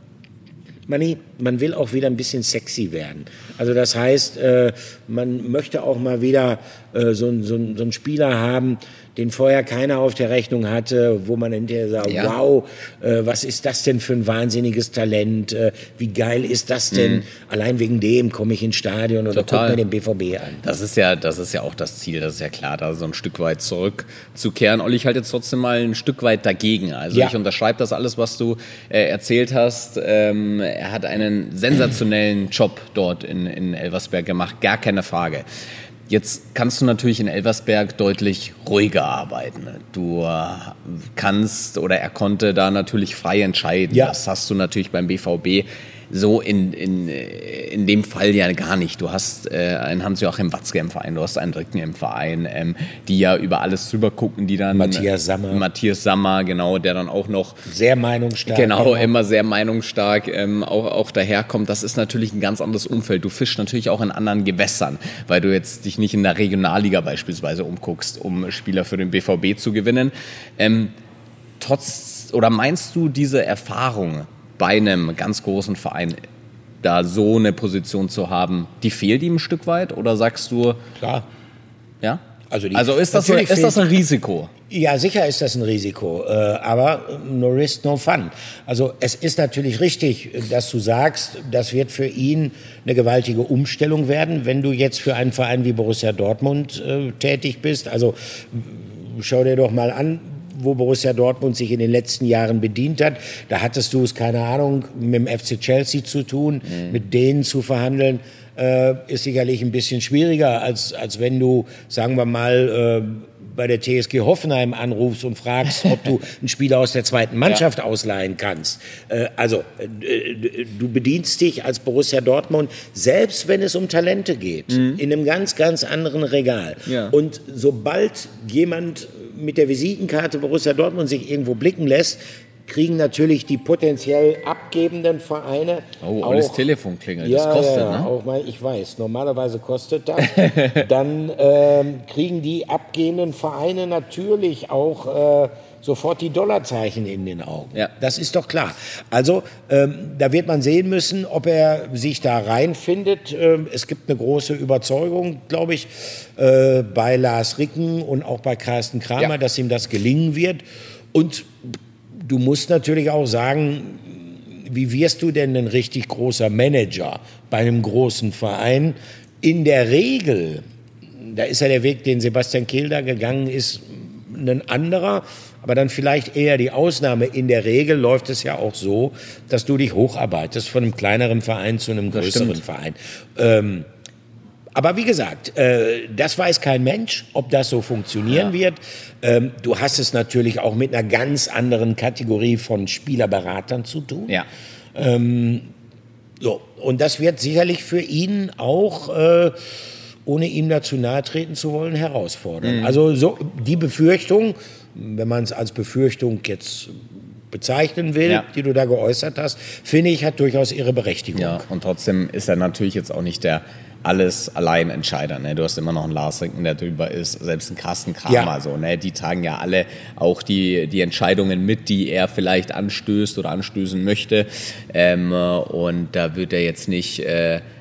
man will auch wieder ein bisschen sexy werden. Also das heißt, man möchte auch mal wieder so einen Spieler haben, den vorher keiner auf der Rechnung hatte, wo man hinterher sagt, wow, was ist das denn für ein wahnsinniges Talent, wie geil ist das denn? Allein wegen dem komme ich ins Stadion oder gucke mir den BVB an. Das ist ja auch das Ziel, das ist ja klar, da so ein Stück weit zurückzukehren. Olli, ich halte jetzt trotzdem mal ein Stück weit dagegen. Also ich unterschreibe das alles, was du erzählt hast. Er hat einen sensationellen Job dort in Elversberg gemacht, gar keine Frage. Jetzt kannst du natürlich in Elversberg deutlich ruhiger arbeiten. Du kannst oder er konnte da natürlich frei entscheiden. Ja. Das hast du natürlich beim BVB so in dem Fall ja gar nicht. Du hast einen Hans-Joachim Watzke im Verein, du hast einen Dritten im Verein, die ja über alles drüber gucken, die dann... Matthias Sammer, genau, der dann auch noch... Sehr meinungsstark. Genau, immer sehr meinungsstark auch daherkommt. Das ist natürlich ein ganz anderes Umfeld. Du fischst natürlich auch in anderen Gewässern, weil du jetzt dich nicht in der Regionalliga beispielsweise umguckst, um Spieler für den BVB zu gewinnen. Meinst du, diese Erfahrung bei einem ganz großen Verein, da so eine Position zu haben, die fehlt ihm ein Stück weit? Oder sagst du... Klar. Ja? Also ist das ein Risiko? Ja, sicher ist das ein Risiko, aber no risk, no fun. Also es ist natürlich richtig, dass du sagst, das wird für ihn eine gewaltige Umstellung werden, wenn du jetzt für einen Verein wie Borussia Dortmund tätig bist. Also schau dir doch mal an, wo Borussia Dortmund sich in den letzten Jahren bedient hat. Da hattest du es, keine Ahnung, mit dem FC Chelsea zu tun, mit denen zu verhandeln, ist sicherlich ein bisschen schwieriger, als wenn du, sagen wir mal, bei der TSG Hoffenheim anrufst und fragst, ob du einen Spieler aus der zweiten Mannschaft ausleihen kannst. Du bedienst dich als Borussia Dortmund, selbst wenn es um Talente geht, in einem ganz, ganz anderen Regal. Ja. Und sobald jemand mit der Visitenkarte Borussia Dortmund sich irgendwo blicken lässt, kriegen natürlich die potenziell abgebenden Vereine auch das Telefon klingelt, das kostet, ne? Auch mal, ich weiß, normalerweise kostet das. Dann kriegen die abgehenden Vereine natürlich auch sofort die Dollarzeichen in den Augen. Ja. Das ist doch klar. Also da wird man sehen müssen, ob er sich da reinfindet. Es gibt eine große Überzeugung, glaube ich, bei Lars Ricken und auch bei Carsten Kramer, dass ihm das gelingen wird. Und du musst natürlich auch sagen, wie wirst du denn ein richtig großer Manager bei einem großen Verein? In der Regel, da ist ja der Weg, den Sebastian Kehl da gegangen ist, ein anderer, aber dann vielleicht eher die Ausnahme. In der Regel läuft es ja auch so, dass du dich hocharbeitest von einem kleineren Verein zu einem größeren Verein. Aber wie gesagt, das weiß kein Mensch, ob das so funktionieren wird. Du hast es natürlich auch mit einer ganz anderen Kategorie von Spielerberatern zu tun. Ja. Und das wird sicherlich für ihn auch, ohne ihm dazu nahe treten zu wollen, herausfordern. Also so die Befürchtung, wenn man es als Befürchtung jetzt bezeichnen will, die du da geäußert hast, finde ich, hat durchaus ihre Berechtigung. Ja, und trotzdem ist er natürlich jetzt auch nicht der alles allein Entscheider. Ne? Du hast immer noch einen Lars Ricken, der drüber ist, selbst einen Carsten Kramer. So, ne? Die tragen ja alle auch die Entscheidungen mit, die er vielleicht anstößt oder anstößen möchte. Und da wird er jetzt nicht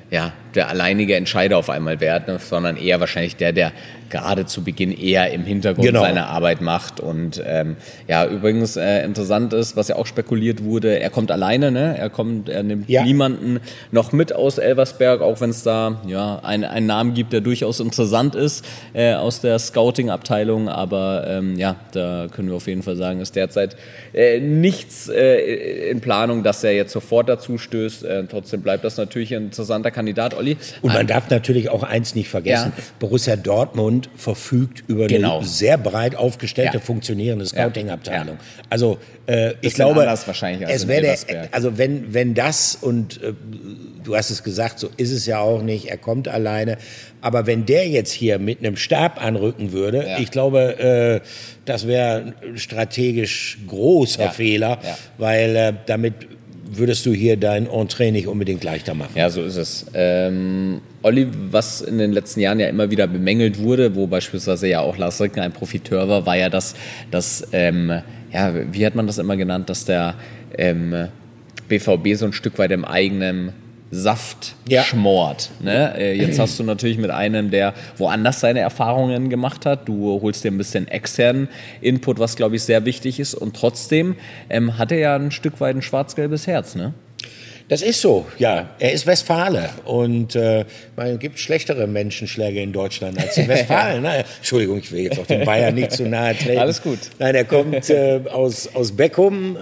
der alleinige Entscheider auf einmal wird, ne, sondern eher wahrscheinlich der gerade zu Beginn eher im Hintergrund seine Arbeit macht. Und übrigens interessant ist, was ja auch spekuliert wurde, er kommt alleine, ne? Er nimmt niemanden noch mit aus Elversberg, auch wenn es da einen Namen gibt, der durchaus interessant ist aus der Scouting-Abteilung. Aber da können wir auf jeden Fall sagen, ist derzeit nichts in Planung, dass er jetzt sofort dazu stößt. Trotzdem bleibt das natürlich ein interessanter Kandidat, Olli. Und man darf natürlich auch eins nicht vergessen, Borussia Dortmund verfügt über eine sehr breit aufgestellte, funktionierende Scouting-Abteilung. Also ich glaube, es wäre wenn das, und du hast es gesagt, so ist es ja auch nicht, er kommt alleine, aber wenn der jetzt hier mit einem Stab anrücken würde, ich glaube, das wäre ein strategisch großer Fehler, weil damit würdest du hier dein Entree nicht unbedingt leichter machen. Ja, so ist es. Olli, was in den letzten Jahren ja immer wieder bemängelt wurde, wo beispielsweise ja auch Lars Ricken ein Profiteur war ja, dass wie hat man das immer genannt, dass der BVB so ein Stück weit im eigenen Saft schmort. Ne? Jetzt hast du natürlich mit einem, der woanders seine Erfahrungen gemacht hat. Du holst dir ein bisschen externen Input, was, glaube ich, sehr wichtig ist. Und trotzdem hat er ja ein Stück weit ein schwarz-gelbes Herz, ne? Das ist so, ja. Er ist Westfale und es gibt schlechtere Menschenschläge in Deutschland als die Westfalen. Ne? Entschuldigung, ich will jetzt auch den Bayern nicht zu nahe treten. Alles gut. Nein, er kommt aus Beckum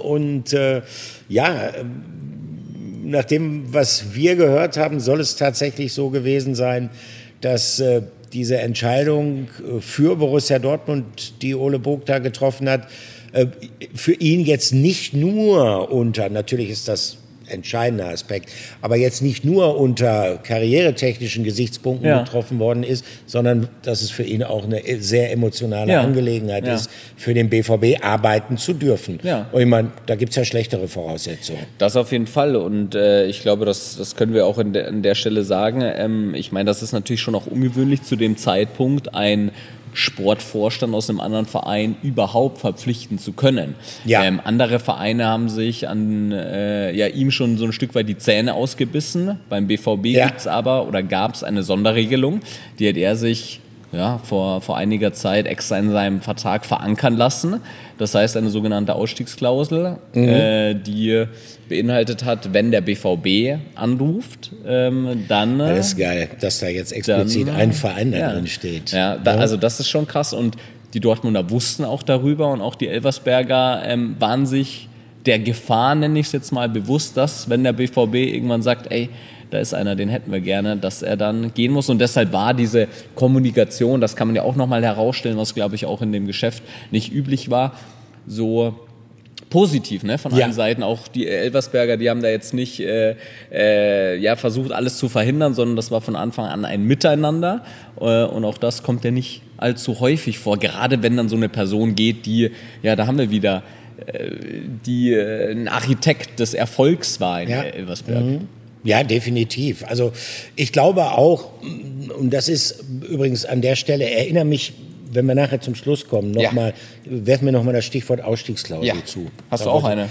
nach dem, was wir gehört haben, soll es tatsächlich so gewesen sein, dass diese Entscheidung für Borussia Dortmund, die Ole Bog da getroffen hat, für ihn jetzt nicht nur natürlich ist das entscheidender Aspekt, aber jetzt nicht nur unter karrieretechnischen Gesichtspunkten getroffen worden ist, sondern dass es für ihn auch eine sehr emotionale Angelegenheit ist, für den BVB arbeiten zu dürfen. Ja. Und ich meine, da gibt es ja schlechtere Voraussetzungen. Das auf jeden Fall und ich glaube, das können wir auch an der Stelle sagen. Ich meine, das ist natürlich schon auch ungewöhnlich zu dem Zeitpunkt, ein Sportvorstand aus einem anderen Verein überhaupt verpflichten zu können. Ja. Andere Vereine haben sich an ihm schon so ein Stück weit die Zähne ausgebissen. Beim BVB gab es eine Sonderregelung, die hat er sich vor einiger Zeit extra in seinem Vertrag verankern lassen. Das heißt, eine sogenannte Ausstiegsklausel, die beinhaltet hat, wenn der BVB anruft, dann... Das ist geil, dass da jetzt explizit ein Verein da drin steht. Also das ist schon krass und die Dortmunder wussten auch darüber und auch die Elversberger waren sich der Gefahr, nenne ich es jetzt mal, bewusst, dass, wenn der BVB irgendwann sagt, ey, da ist einer, den hätten wir gerne, dass er dann gehen muss. Und deshalb war diese Kommunikation, das kann man ja auch nochmal herausstellen, was, glaube ich, auch in dem Geschäft nicht üblich war, so positiv, ne, von allen Seiten. Auch die Elversberger, die haben da jetzt nicht versucht, alles zu verhindern, sondern das war von Anfang an ein Miteinander. Und auch das kommt ja nicht allzu häufig vor, gerade wenn dann so eine Person geht, die, da haben wir wieder, die ein Architekt des Erfolgs war in Elversberg. Ja, definitiv. Also ich glaube auch, und das ist übrigens an der Stelle, erinnere mich, wenn wir nachher zum Schluss kommen, werfen wir nochmal das Stichwort Ausstiegsklausel zu. Hast du auch eine?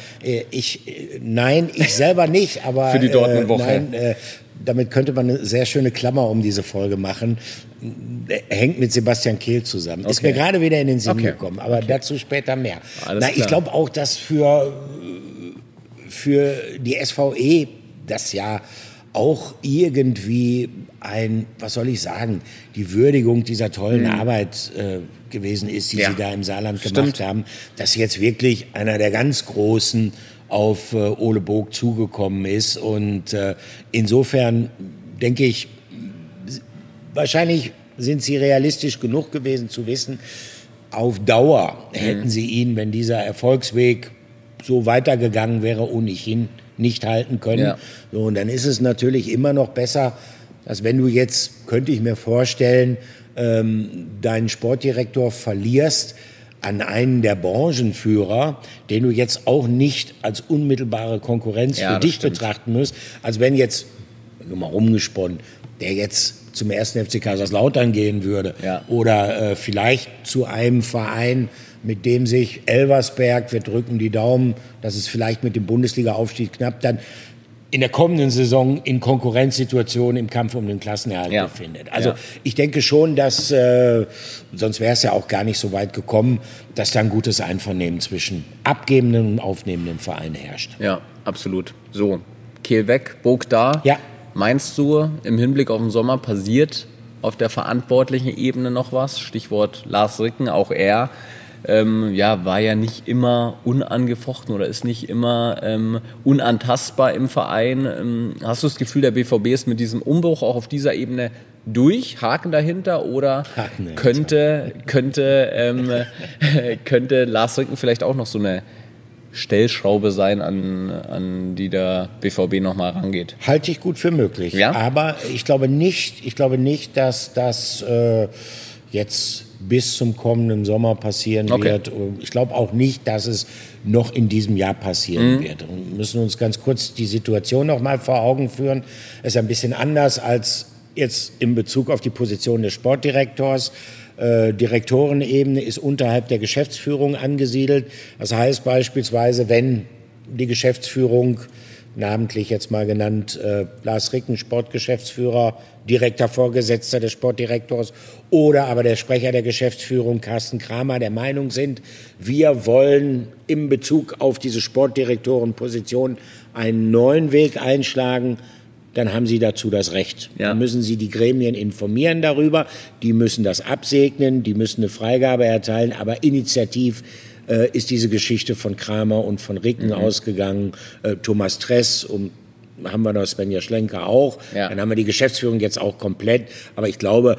Nein, ich selber nicht, aber für die Dortmund-Woche. Damit könnte man eine sehr schöne Klammer um diese Folge machen. Hängt mit Sebastian Kehl zusammen. Ist mir gerade wieder in den Sinn gekommen, aber dazu später mehr. Ich glaube auch, dass für die SVE das ja auch irgendwie die Würdigung dieser tollen Arbeit gewesen ist, die sie da im Saarland gemacht haben, dass jetzt wirklich einer der ganz Großen auf Ole Bog zugekommen ist. Und insofern denke ich, wahrscheinlich sind sie realistisch genug gewesen zu wissen, auf Dauer hätten sie ihn, wenn dieser Erfolgsweg so weitergegangen wäre, ohnehin nicht halten können. Ja. So, und dann ist es natürlich immer noch besser, als wenn du jetzt, könnte ich mir vorstellen, deinen Sportdirektor verlierst an einen der Branchenführer, den du jetzt auch nicht als unmittelbare Konkurrenz für dich betrachten musst, als wenn jetzt, nur mal rumgesponnen, der jetzt zum 1. FC Kaiserslautern gehen würde oder vielleicht zu einem Verein, mit dem sich Elversberg, wir drücken die Daumen, dass es vielleicht mit dem Bundesliga-Aufstieg knapp dann, in der kommenden Saison in Konkurrenzsituationen im Kampf um den Klassenerhalt befindet. Also ich denke schon, dass, sonst wäre es ja auch gar nicht so weit gekommen, dass da ein gutes Einvernehmen zwischen abgebenden und aufnehmenden Vereinen herrscht. Ja, absolut. So, Kehl weg, Bog da. Ja. Meinst du, im Hinblick auf den Sommer passiert auf der verantwortlichen Ebene noch was? Stichwort Lars Ricken, auch er. War ja nicht immer unangefochten oder ist nicht immer unantastbar im Verein. Hast du das Gefühl, der BVB ist mit diesem Umbruch auch auf dieser Ebene durch? Haken dahinter? Oder könnte Lars Ricken vielleicht auch noch so eine Stellschraube sein, an die der BVB nochmal rangeht? Halte ich gut für möglich. Ja? Aber ich glaube nicht, dass das jetzt bis zum kommenden Sommer passieren wird. Ich glaube auch nicht, dass es noch in diesem Jahr passieren wird. Wir müssen uns ganz kurz die Situation noch mal vor Augen führen. Es ist ein bisschen anders als jetzt in Bezug auf die Position des Sportdirektors. Direktorenebene ist unterhalb der Geschäftsführung angesiedelt. Das heißt beispielsweise, wenn die Geschäftsführung, namentlich jetzt mal genannt, Lars Ricken, Sportgeschäftsführer, direkter Vorgesetzter des Sportdirektors oder aber der Sprecher der Geschäftsführung, Carsten Kramer, der Meinung sind, wir wollen in Bezug auf diese Sportdirektorenposition einen neuen Weg einschlagen, dann haben Sie dazu das Recht. Ja. Dann müssen Sie die Gremien informieren darüber, die müssen das absegnen, die müssen eine Freigabe erteilen, aber initiativ ist diese Geschichte von Kramer und von Ricken ausgegangen. Thomas Tress, haben wir noch Svenja Schlenker auch. Ja. Dann haben wir die Geschäftsführung jetzt auch komplett. Aber ich glaube,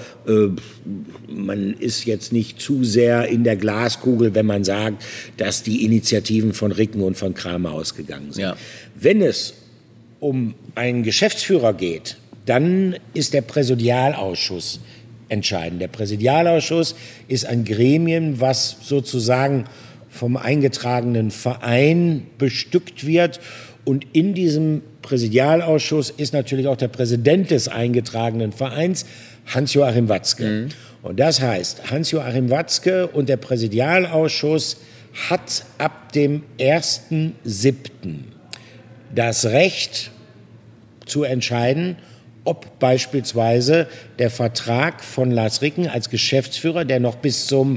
man ist jetzt nicht zu sehr in der Glaskugel, wenn man sagt, dass die Initiativen von Ricken und von Kramer ausgegangen sind. Ja. Wenn es um einen Geschäftsführer geht, dann ist der Präsidialausschuss entscheidend. Der Präsidialausschuss ist ein Gremium, was sozusagen vom eingetragenen Verein bestückt wird. Und in diesem Präsidialausschuss ist natürlich auch der Präsident des eingetragenen Vereins, Hans-Joachim Watzke. Und das heißt, Hans-Joachim Watzke und der Präsidialausschuss hat ab dem 1.7. das Recht zu entscheiden, ob beispielsweise der Vertrag von Lars Ricken als Geschäftsführer, der noch bis zum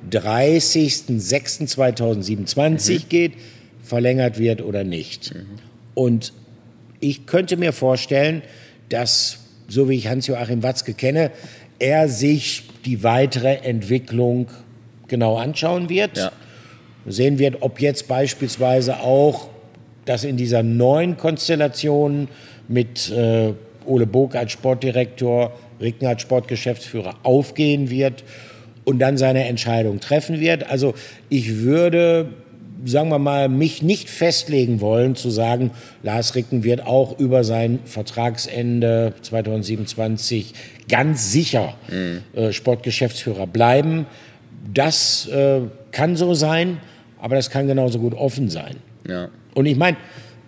30.06.2027 geht, verlängert wird oder nicht. Und ich könnte mir vorstellen, dass, so wie ich Hans-Joachim Watzke kenne, er sich die weitere Entwicklung genau anschauen wird. Sehen wird, ob jetzt beispielsweise auch das in dieser neuen Konstellation mit Ole Bog als Sportdirektor, Ricken als Sportgeschäftsführer aufgehen wird und dann seine Entscheidung treffen wird. Also ich würde, sagen wir mal, mich nicht festlegen wollen, zu sagen, Lars Ricken wird auch über sein Vertragsende 2027 ganz sicher Sportgeschäftsführer bleiben. Das kann so sein, aber das kann genauso gut offen sein. Ja. Und ich meine,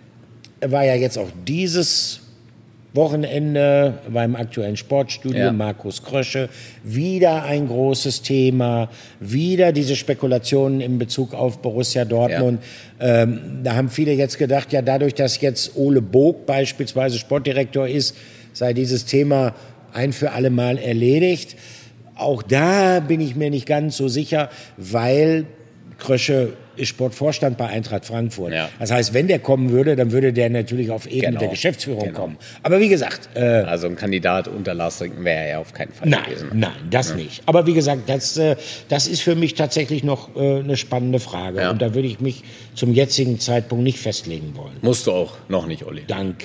er war ja jetzt auch dieses Wochenende beim aktuellen Sportstudio, Markus Krösche, wieder ein großes Thema, wieder diese Spekulationen in Bezug auf Borussia Dortmund. Da haben viele jetzt gedacht, ja, dadurch, dass jetzt Ole Bog beispielsweise Sportdirektor ist, sei dieses Thema ein für alle Mal erledigt. Auch da bin ich mir nicht ganz so sicher, weil Krösche ist Sportvorstand bei Eintracht Frankfurt. Ja. Das heißt, wenn der kommen würde, dann würde der natürlich auf Ebene der Geschäftsführung kommen. Aber wie gesagt... also ein Kandidat unter Lars Ricken wäre er auf keinen Fall gewesen. Nein, das nicht. Aber wie gesagt, das ist für mich tatsächlich noch eine spannende Frage. Ja. Und da würde ich mich zum jetzigen Zeitpunkt nicht festlegen wollen. Musst du auch noch nicht, Olli. Danke.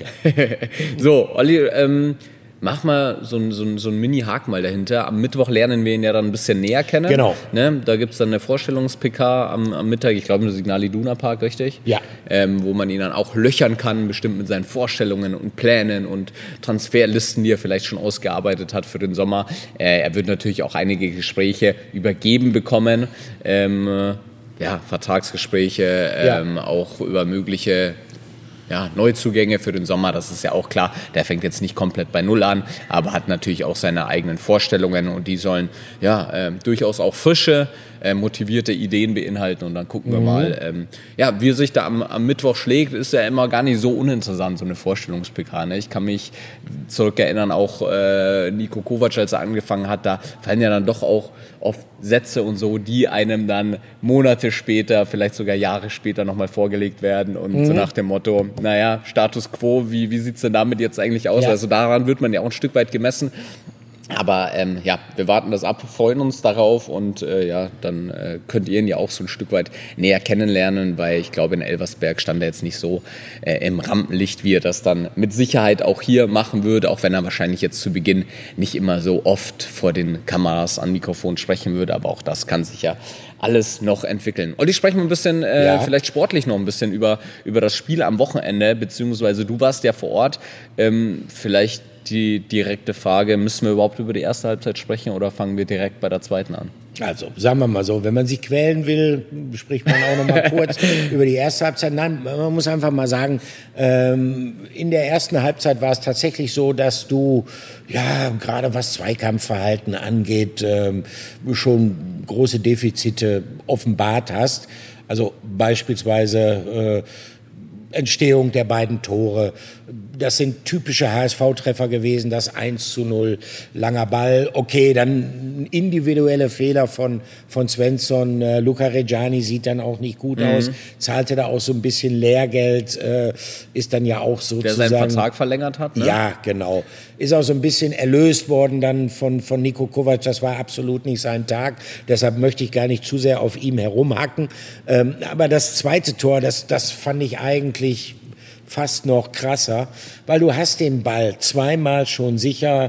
So, Olli, mach mal so ein Mini-Haken mal dahinter. Am Mittwoch lernen wir ihn ja dann ein bisschen näher kennen. Genau. Ne? Da gibt es dann eine Vorstellungs-PK am Mittag, ich glaube im Signal Iduna Park, richtig? Ja. Wo man ihn dann auch löchern kann, bestimmt mit seinen Vorstellungen und Plänen und Transferlisten, die er vielleicht schon ausgearbeitet hat für den Sommer. Er wird natürlich auch einige Gespräche übergeben bekommen. Vertragsgespräche, auch über mögliche Neuzugänge für den Sommer, das ist ja auch klar. Der fängt jetzt nicht komplett bei Null an, aber hat natürlich auch seine eigenen Vorstellungen und die sollen durchaus auch frische motivierte Ideen beinhalten und dann gucken wir mal, wie sich da am Mittwoch schlägt, ist ja immer gar nicht so uninteressant, so eine Vorstellungs-PK. Ne? Ich kann mich zurückerinnern, auch Niko Kovac, als er angefangen hat, da fallen ja dann doch auch oft Sätze und so, die einem dann Monate später, vielleicht sogar Jahre später nochmal vorgelegt werden und so nach dem Motto, naja, Status Quo, wie sieht es denn damit jetzt eigentlich aus? Ja. Also daran wird man ja auch ein Stück weit gemessen. Aber wir warten das ab, freuen uns darauf und dann könnt ihr ihn ja auch so ein Stück weit näher kennenlernen, weil ich glaube, in Elversberg stand er jetzt nicht so im Rampenlicht, wie er das dann mit Sicherheit auch hier machen würde, auch wenn er wahrscheinlich jetzt zu Beginn nicht immer so oft vor den Kameras am Mikrofon sprechen würde, aber auch das kann sich ja alles noch entwickeln. Olli, sprechen wir ein bisschen, vielleicht sportlich noch ein bisschen über das Spiel am Wochenende, beziehungsweise du warst ja vor Ort, vielleicht die direkte Frage, müssen wir überhaupt über die erste Halbzeit sprechen oder fangen wir direkt bei der zweiten an? Also, sagen wir mal so, wenn man sich quälen will, spricht man auch noch mal kurz über die erste Halbzeit. Nein, man muss einfach mal sagen, in der ersten Halbzeit war es tatsächlich so, dass du, gerade was Zweikampfverhalten angeht, schon große Defizite offenbart hast. Also beispielsweise Entstehung der beiden Tore. Das sind typische HSV-Treffer gewesen, das 1:0, langer Ball. Okay, dann individuelle Fehler von Svensson. Luca Reggiani sieht dann auch nicht gut aus, zahlte da auch so ein bisschen Lehrgeld, ist dann ja auch sozusagen... Der seinen Vertrag verlängert hat, ne? Ja, genau. Ist auch so ein bisschen erlöst worden dann von Niko Kovac. Das war absolut nicht sein Tag. Deshalb möchte ich gar nicht zu sehr auf ihm herumhacken. Aber das zweite Tor, das fand ich eigentlich fast noch krasser, weil du hast den Ball zweimal schon sicher,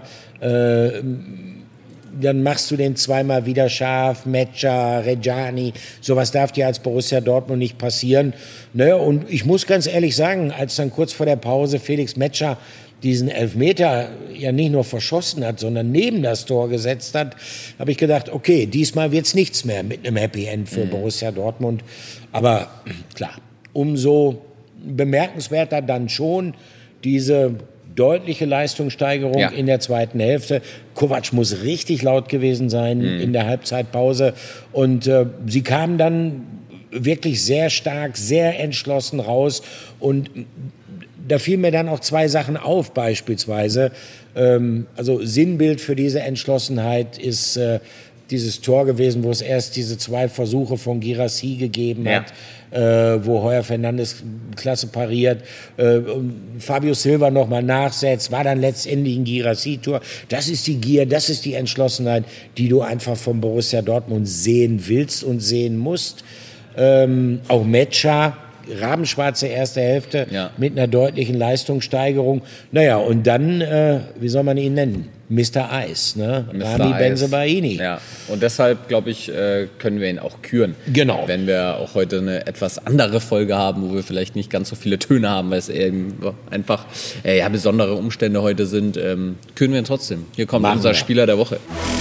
dann machst du den zweimal wieder scharf, Metscher, Reggiani, sowas darf dir als Borussia Dortmund nicht passieren. Ne? Und ich muss ganz ehrlich sagen, als dann kurz vor der Pause Felix Metscher diesen Elfmeter ja nicht nur verschossen hat, sondern neben das Tor gesetzt hat, habe ich gedacht, okay, diesmal wird's nichts mehr mit einem Happy End für Borussia Dortmund. Aber klar, umso bemerkenswerter dann schon diese deutliche Leistungssteigerung in der zweiten Hälfte. Kovac muss richtig laut gewesen sein in der Halbzeitpause. Und sie kamen dann wirklich sehr stark, sehr entschlossen raus. Und da fielen mir dann auch zwei Sachen auf beispielsweise. Also Sinnbild für diese Entschlossenheit ist dieses Tor gewesen, wo es erst diese zwei Versuche von Guirassy gegeben hat, wo Heuer Fernandes klasse pariert, Fabio Silva nochmal nachsetzt, war dann letztendlich ein Guirassy-Tor. Das ist die Gier, das ist die Entschlossenheit, die du einfach vom Borussia Dortmund sehen willst und sehen musst. Auch Metscher, rabenschwarze erste Hälfte mit einer deutlichen Leistungssteigerung. Naja, und dann, wie soll man ihn nennen? Mr. Eis, ne? Rami Bensebaini. Ja, und deshalb, glaube ich, können wir ihn auch küren. Genau. Wenn wir auch heute eine etwas andere Folge haben, wo wir vielleicht nicht ganz so viele Töne haben, weil es eben einfach besondere Umstände heute sind, küren wir ihn trotzdem. Hier kommt unser Spieler der Woche.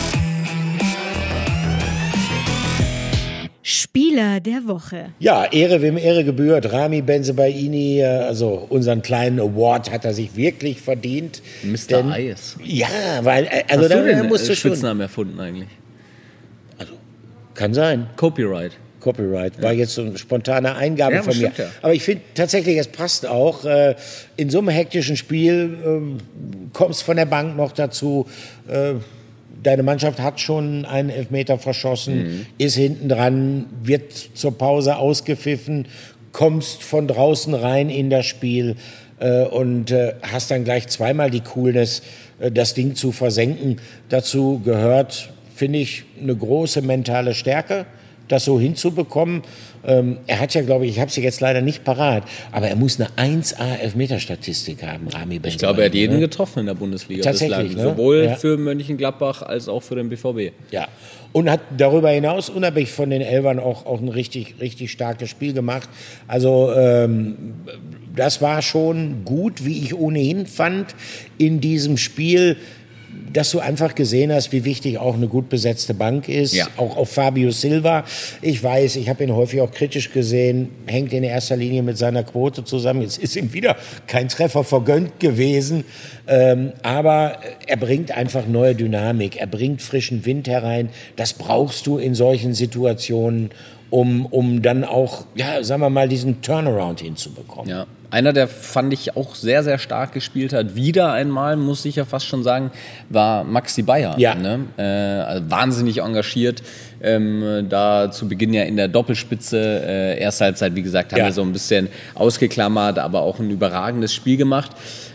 Spieler der Woche. Ja, Ehre wem Ehre gebührt. Rami Bensebaini, also unseren kleinen Award hat er sich wirklich verdient. Mr. Eis. Ja, weil... Also hast du den Spitznamen erfunden eigentlich? Also, kann sein. Copyright, war jetzt so eine spontane Eingabe von mir. Ja. Aber ich finde tatsächlich, es passt auch. In so einem hektischen Spiel kommst von der Bank noch dazu... Deine Mannschaft hat schon einen Elfmeter verschossen, ist hinten dran, wird zur Pause ausgepfiffen, kommst von draußen rein in das Spiel und hast dann gleich zweimal die Coolness, das Ding zu versenken. Dazu gehört, finde ich, eine große mentale Stärke, das so hinzubekommen. Er hat ja, glaube ich habe sie jetzt leider nicht parat, aber er muss eine 1A Elfmeterstatistik haben, Rami Bensebaini. Ich glaube, er hat jeden getroffen in der Bundesliga tatsächlich, bislang, sowohl für Mönchengladbach als auch für den BVB. Ja, und hat darüber hinaus, unabhängig von den Elfern, auch ein richtig, richtig starkes Spiel gemacht. Also das war schon gut, wie ich ohnehin fand, in diesem Spiel. dass du einfach gesehen hast, wie wichtig auch eine gut besetzte Bank ist. Ja. Auch auf Fabio Silva. Ich weiß, ich habe ihn häufig auch kritisch gesehen, hängt in erster Linie mit seiner Quote zusammen. Jetzt ist ihm wieder kein Treffer vergönnt gewesen. Aber er bringt einfach neue Dynamik. Er bringt frischen Wind herein. Das brauchst du in solchen Situationen, um dann auch, ja, sagen wir mal, diesen Turnaround hinzubekommen. Ja. Einer, der fand ich auch sehr, sehr stark gespielt hat, wieder einmal, muss ich ja fast schon sagen, war Maxi Bayer. Ja. Ne? Also wahnsinnig engagiert. Da zu Beginn ja in der Doppelspitze. Erste Halbzeit, wie gesagt, haben wir so ein bisschen ausgeklammert, aber auch ein überragendes Spiel gemacht.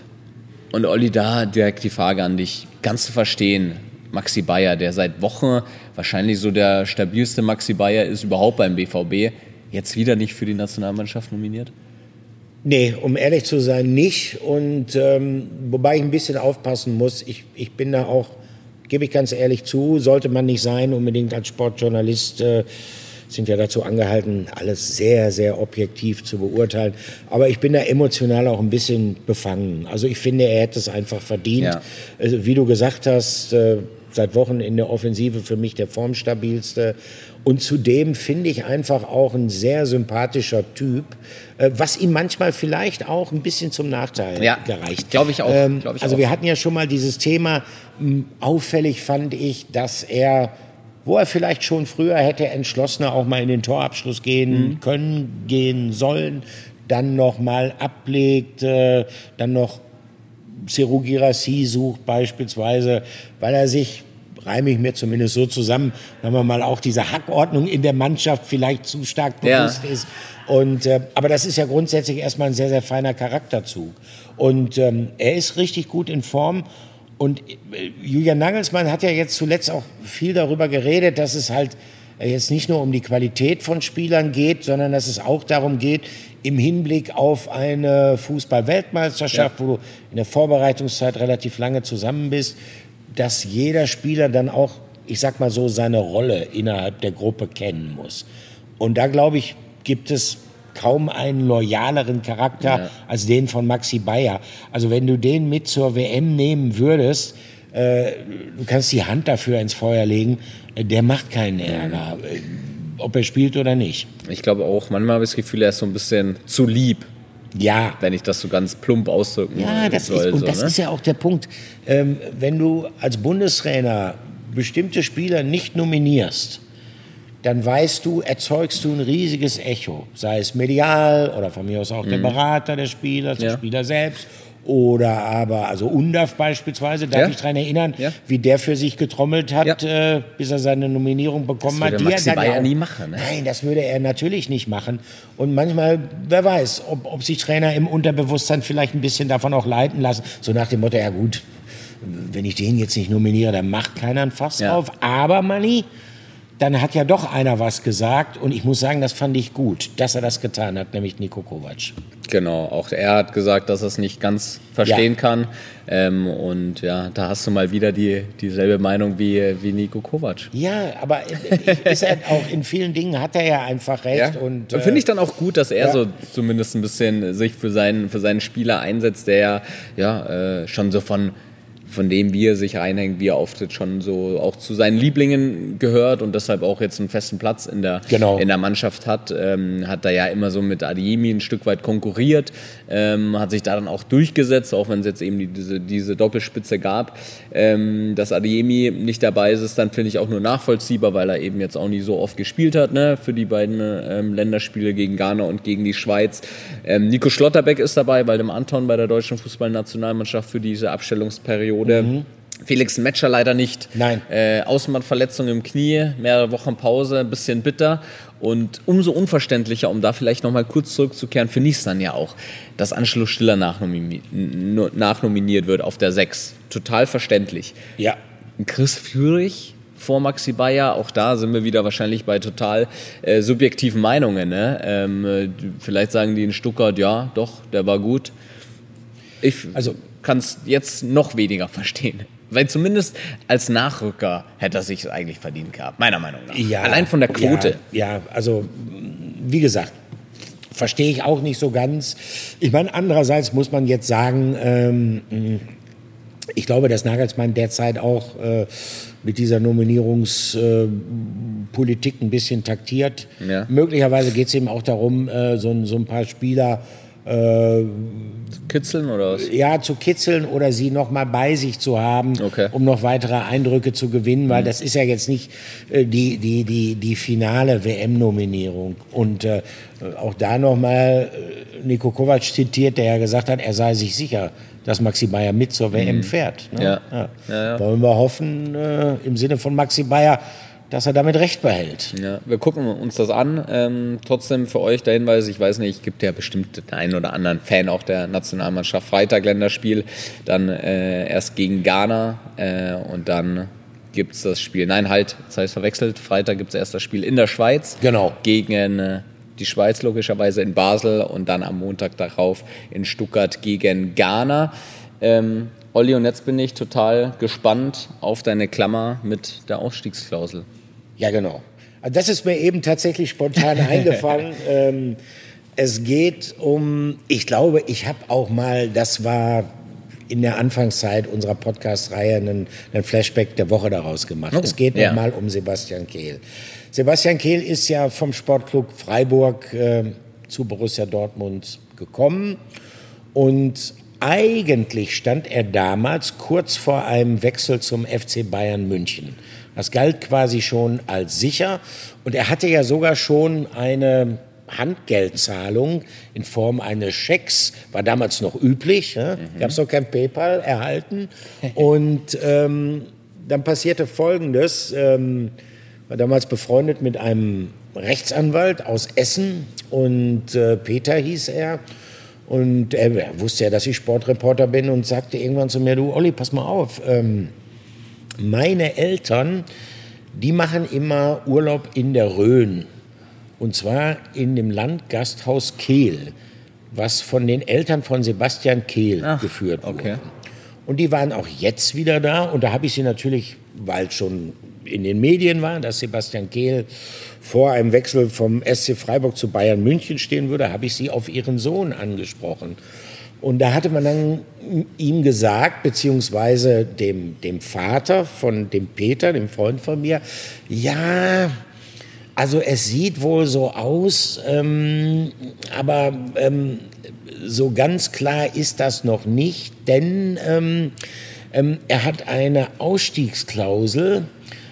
Und Olli, da direkt die Frage an dich, ganz zu verstehen, Maxi Bayer, der seit Wochen wahrscheinlich so der stabilste Maxi Bayer ist überhaupt beim BVB, jetzt wieder nicht für die Nationalmannschaft nominiert? Nee, um ehrlich zu sein, nicht. Und wobei ich ein bisschen aufpassen muss, ich bin da auch, gebe ich ganz ehrlich zu, sollte man nicht sein, unbedingt als Sportjournalist, sind ja dazu angehalten, alles sehr, sehr objektiv zu beurteilen. Aber ich bin da emotional auch ein bisschen befangen. Also ich finde, er hätte es einfach verdient. Ja. Also, wie du gesagt hast, seit Wochen in der Offensive für mich der formstabilste. Und zudem finde ich einfach auch ein sehr sympathischer Typ, was ihm manchmal vielleicht auch ein bisschen zum Nachteil gereicht. Glaube ich auch. Also wir hatten ja schon mal dieses Thema, auffällig fand ich, dass er, wo er vielleicht schon früher hätte entschlossener auch mal in den Torabschluss gehen können, gehen sollen, dann noch mal ablegt, dann noch Serhou Guirassy sucht beispielsweise, weil er sich, reime ich mir zumindest so zusammen, wenn man mal auch diese Hackordnung in der Mannschaft vielleicht zu stark bewusst ist. Und, aber das ist ja grundsätzlich erstmal ein sehr, sehr feiner Charakterzug. Und er ist richtig gut in Form. Und Julian Nagelsmann hat ja jetzt zuletzt auch viel darüber geredet, dass es halt jetzt nicht nur um die Qualität von Spielern geht, sondern dass es auch darum geht, im Hinblick auf eine Fußball-Weltmeisterschaft, wo du in der Vorbereitungszeit relativ lange zusammen bist, dass jeder Spieler dann auch, ich sag mal so, seine Rolle innerhalb der Gruppe kennen muss. Und da, glaube ich, gibt es kaum einen loyaleren Charakter als den von Maxi Bayer. Also wenn du den mit zur WM nehmen würdest, du kannst die Hand dafür ins Feuer legen, der macht keinen Ärger, ob er spielt oder nicht. Ich glaube auch, manchmal habe ich das Gefühl, er ist so ein bisschen zu lieb. Ja. Wenn ich das so ganz plump ausdrücken soll. Das ist ja auch der Punkt. Wenn du als Bundestrainer bestimmte Spieler nicht nominierst, dann weißt du, erzeugst du ein riesiges Echo. Sei es medial oder von mir aus auch der Berater des Spielers, der Spieler selbst. Oder aber, also Undaf beispielsweise, darf ich daran erinnern, wie der für sich getrommelt hat, bis er seine Nominierung bekommen hat. Das würde Maxi Bayer nie machen. Ne? Nein, das würde er natürlich nicht machen. Und manchmal, wer weiß, ob sich Trainer im Unterbewusstsein vielleicht ein bisschen davon auch leiten lassen. So nach dem Motto, ja gut, wenn ich den jetzt nicht nominiere, dann macht keiner ein Fass drauf. Aber Manni, dann hat ja doch einer was gesagt. Und ich muss sagen, das fand ich gut, dass er das getan hat, nämlich Niko Kovac. Genau, auch er hat gesagt, dass er es nicht ganz verstehen kann. Und ja, da hast du mal wieder dieselbe Meinung wie Niko Kovac. Ja, aber ist er auch in vielen Dingen hat er ja einfach recht. Und finde ich dann auch gut, dass er so zumindest ein bisschen sich für seinen Spieler einsetzt, der schon so von dem, wie er sich reinhängt, wie er auftritt, schon so auch zu seinen Lieblingen gehört und deshalb auch jetzt einen festen Platz in der Mannschaft hat. Hat da ja immer so mit Adeyemi ein Stück weit konkurriert, hat sich da dann auch durchgesetzt, auch wenn es jetzt eben diese Doppelspitze gab. Dass Adeyemi nicht dabei ist dann, finde ich, auch nur nachvollziehbar, weil er eben jetzt auch nicht so oft gespielt hat, ne, für die beiden Länderspiele gegen Ghana und gegen die Schweiz. Nico Schlotterbeck ist dabei, Waldemar Anton bei der deutschen Fußballnationalmannschaft für diese Abstellungsperiode. Felix Metscher leider nicht. Nein. Außenbandverletzung im Knie, mehrere Wochen Pause, ein bisschen bitter. Und umso unverständlicher, um da vielleicht noch mal kurz zurückzukehren, finde ich es dann ja auch, dass Anschluss Stiller nachnominiert wird auf der 6. Total verständlich. Ja. Chris Führig vor Maxi Bayer, auch da sind wir wieder wahrscheinlich bei total subjektiven Meinungen. Ne? Vielleicht sagen die in Stuttgart, ja, doch, der war gut. Ich kann es jetzt noch weniger verstehen. Weil zumindest als Nachrücker hätte er sich eigentlich verdient gehabt, meiner Meinung nach. Ja, allein von der Quote. Ja, also wie gesagt, verstehe ich auch nicht so ganz. Ich meine, andererseits muss man jetzt sagen, Ich glaube, dass Nagelsmann derzeit auch mit dieser Nominierungspolitik ein bisschen taktiert. Ja. Möglicherweise geht es ihm auch darum, so ein paar Spieler Kitzeln oder was? ja, zu kitzeln oder sie noch mal bei sich zu haben, Okay. um noch weitere Eindrücke zu gewinnen, weil das ist ja jetzt nicht die finale WM-Nominierung. Und auch da noch mal Niko Kovac zitiert, der ja gesagt hat, er sei sich sicher, dass Maxi Bayer mit zur WM fährt. Ne? Ja. Wollen wir hoffen, im Sinne von Maxi Bayer, dass er damit recht behält. Ja, wir gucken uns das an. Trotzdem für euch der Hinweis, ich weiß nicht, es gibt ja bestimmt den einen oder anderen Fan auch der Nationalmannschaft. Freitag Länderspiel, dann erst gegen Ghana und dann gibt es das Spiel. Nein, halt, das heißt verwechselt. Freitag gibt es erst das Spiel in der Schweiz. Genau. Gegen die Schweiz logischerweise in Basel und dann am Montag darauf in Stuttgart gegen Ghana. Olli, und jetzt bin ich total gespannt auf deine Klammer mit der Ausstiegsklausel. Ja, genau. Also das ist mir eben tatsächlich spontan eingefallen. Es geht um, ich glaube, ich habe auch mal, das war in der Anfangszeit unserer Podcast-Reihe, einen Flashback der Woche daraus gemacht. Es geht nochmal um Sebastian Kehl. Sebastian Kehl ist ja vom Sportclub Freiburg zu Borussia Dortmund gekommen und eigentlich stand er damals kurz vor einem Wechsel zum FC Bayern München. Das galt quasi schon als sicher und er hatte ja sogar schon eine Handgeldzahlung in Form eines Schecks, war damals noch üblich, gab es noch kein PayPal, erhalten. Und dann passierte Folgendes, war damals befreundet mit einem Rechtsanwalt aus Essen und Peter hieß er. Und er wusste ja, dass ich Sportreporter bin und sagte irgendwann zu mir, du Olli, pass mal auf, meine Eltern, die machen immer Urlaub in der Rhön. Und zwar in dem Landgasthaus Kehl, was von den Eltern von Sebastian Kehl geführt wurde. Und die waren auch jetzt wieder da. Und da habe ich sie natürlich, weil es schon in den Medien war, dass Sebastian Kehl vor einem Wechsel vom SC Freiburg zu Bayern München stehen würde, habe ich sie auf ihren Sohn angesprochen. Und da hatte man dann ihm gesagt, beziehungsweise dem Vater von dem Peter, dem Freund von mir, ja, also es sieht wohl so aus, aber so ganz klar ist das noch nicht, denn er hat eine Ausstiegsklausel,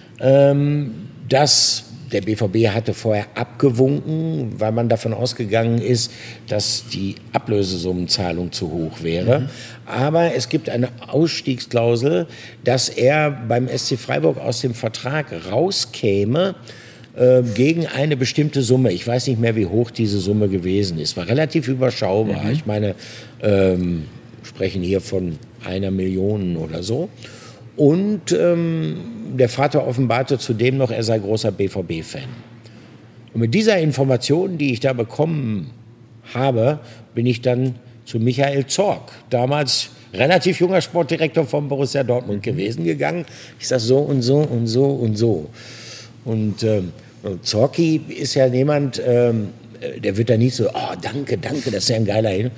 dass der BVB hatte vorher abgewunken, weil man davon ausgegangen ist, dass die Ablösesummenzahlung zu hoch wäre. Aber es gibt eine Ausstiegsklausel, dass er beim SC Freiburg aus dem Vertrag rauskäme gegen eine bestimmte Summe. Ich weiß nicht mehr, wie hoch diese Summe gewesen ist. War relativ überschaubar. Ich meine, sprechen hier von 1 Million oder so. Und der Vater offenbarte zudem noch, er sei großer BVB-Fan. Und mit dieser Information, die ich da bekommen habe, bin ich dann zu Michael Zorc, damals relativ junger Sportdirektor von Borussia Dortmund gewesen, gegangen. Ich sage so und so und so und so. Und Zorci ist ja jemand, der wird da nicht so, oh, danke, das ist ja ein geiler Hin.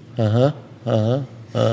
Aha.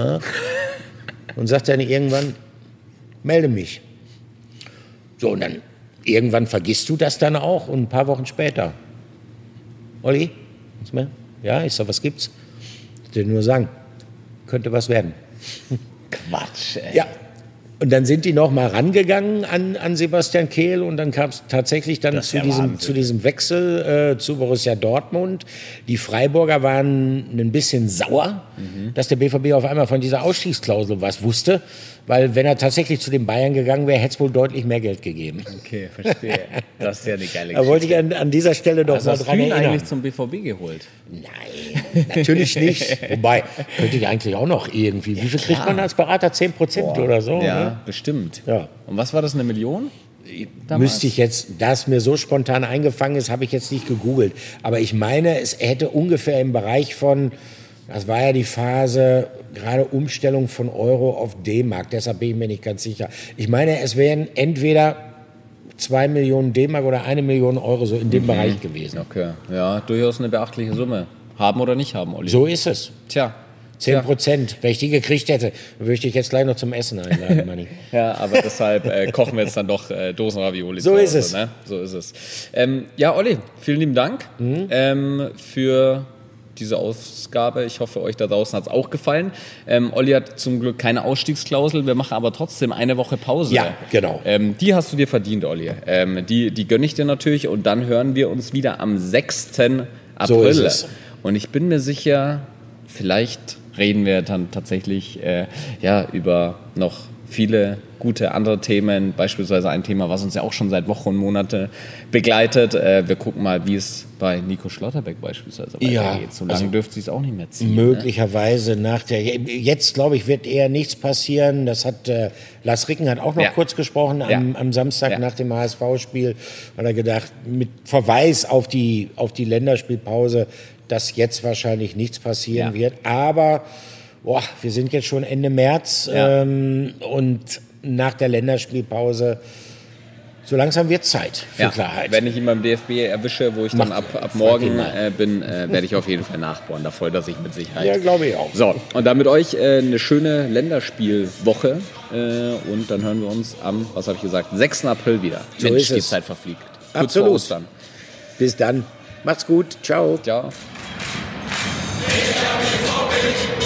Und sagt dann irgendwann, melde mich. So, und dann irgendwann vergisst du das dann auch und ein paar Wochen später. Olli, nichts mehr? Ja, ich sag, was gibt's? Ich will nur sagen, könnte was werden. Quatsch, ey. Ja. Und dann sind die noch mal rangegangen an Sebastian Kehl und dann kam es tatsächlich dann zu diesem Wechsel zu Borussia Dortmund. Die Freiburger waren ein bisschen sauer, dass der BVB auf einmal von dieser Ausstiegsklausel was wusste, weil wenn er tatsächlich zu den Bayern gegangen wäre, hätte es wohl deutlich mehr Geld gegeben. Okay, verstehe. Das ist ja eine geile Geschichte. Da wollte ich an dieser Stelle doch mal dran erinnern. eigentlich zum BVB geholt? Nein, natürlich nicht. Wobei, könnte ich eigentlich auch noch irgendwie. Wie viel kriegt man als Berater? 10% oder so? Ja, ne? bestimmt. Ja. Und was war das, 1 Million? Damals? Müsste ich jetzt, da es mir so spontan eingefangen ist, habe ich jetzt nicht gegoogelt. Aber ich meine, es hätte ungefähr im Bereich von, das war ja die Phase, gerade Umstellung von Euro auf D-Mark. Deshalb bin ich mir nicht ganz sicher. Ich meine, es wären entweder 2 Millionen D-Mark oder 1 Million Euro so in dem Bereich gewesen. Okay, ja, durchaus eine beachtliche Summe. Haben oder nicht haben, Olli? So ist es. Tja. 10%. Wenn ich die gekriegt hätte, würde ich dich jetzt gleich noch zum Essen einladen, Manni. Ja, aber deshalb kochen wir jetzt dann doch Dosenravioli. So ist es. Ne? So ist es. Ja, Olli, vielen lieben Dank für diese Ausgabe. Ich hoffe, euch da draußen hat es auch gefallen. Olli hat zum Glück keine Ausstiegsklausel. Wir machen aber trotzdem eine Woche Pause. Ja, genau. Die hast du dir verdient, Olli. Die gönne ich dir natürlich. Und dann hören wir uns wieder am 6. April. So ist es. Und ich bin mir sicher, vielleicht reden wir dann tatsächlich über noch viele gute andere Themen, beispielsweise ein Thema, was uns ja auch schon seit Wochen und Monaten begleitet. Wir gucken mal, wie es bei Nico Schlotterbeck beispielsweise weitergeht. So lange dürfte es auch nicht mehr ziehen. Möglicherweise jetzt glaube ich, wird eher nichts passieren. Das hat Lars Ricken hat auch noch kurz gesprochen am Samstag nach dem HSV-Spiel. Hat er gedacht, mit Verweis auf die Länderspielpause, dass jetzt wahrscheinlich nichts passieren wird. Aber wir sind jetzt schon Ende März und nach der Länderspielpause so langsam wird Zeit für Klarheit. Wenn ich ihn beim DFB erwische, wo ich dann ab morgen bin, werde ich auf jeden Fall nachbohren. Da freut er sich mit Sicherheit. Ja, glaube ich auch. So, und dann mit euch eine schöne Länderspielwoche. Und dann hören wir uns am, 6. April wieder. So Mensch, ist die es. Zeit verfliegt. Absolut. Kurz vor Ostern. Bis dann. Macht's gut. Ciao. Ciao.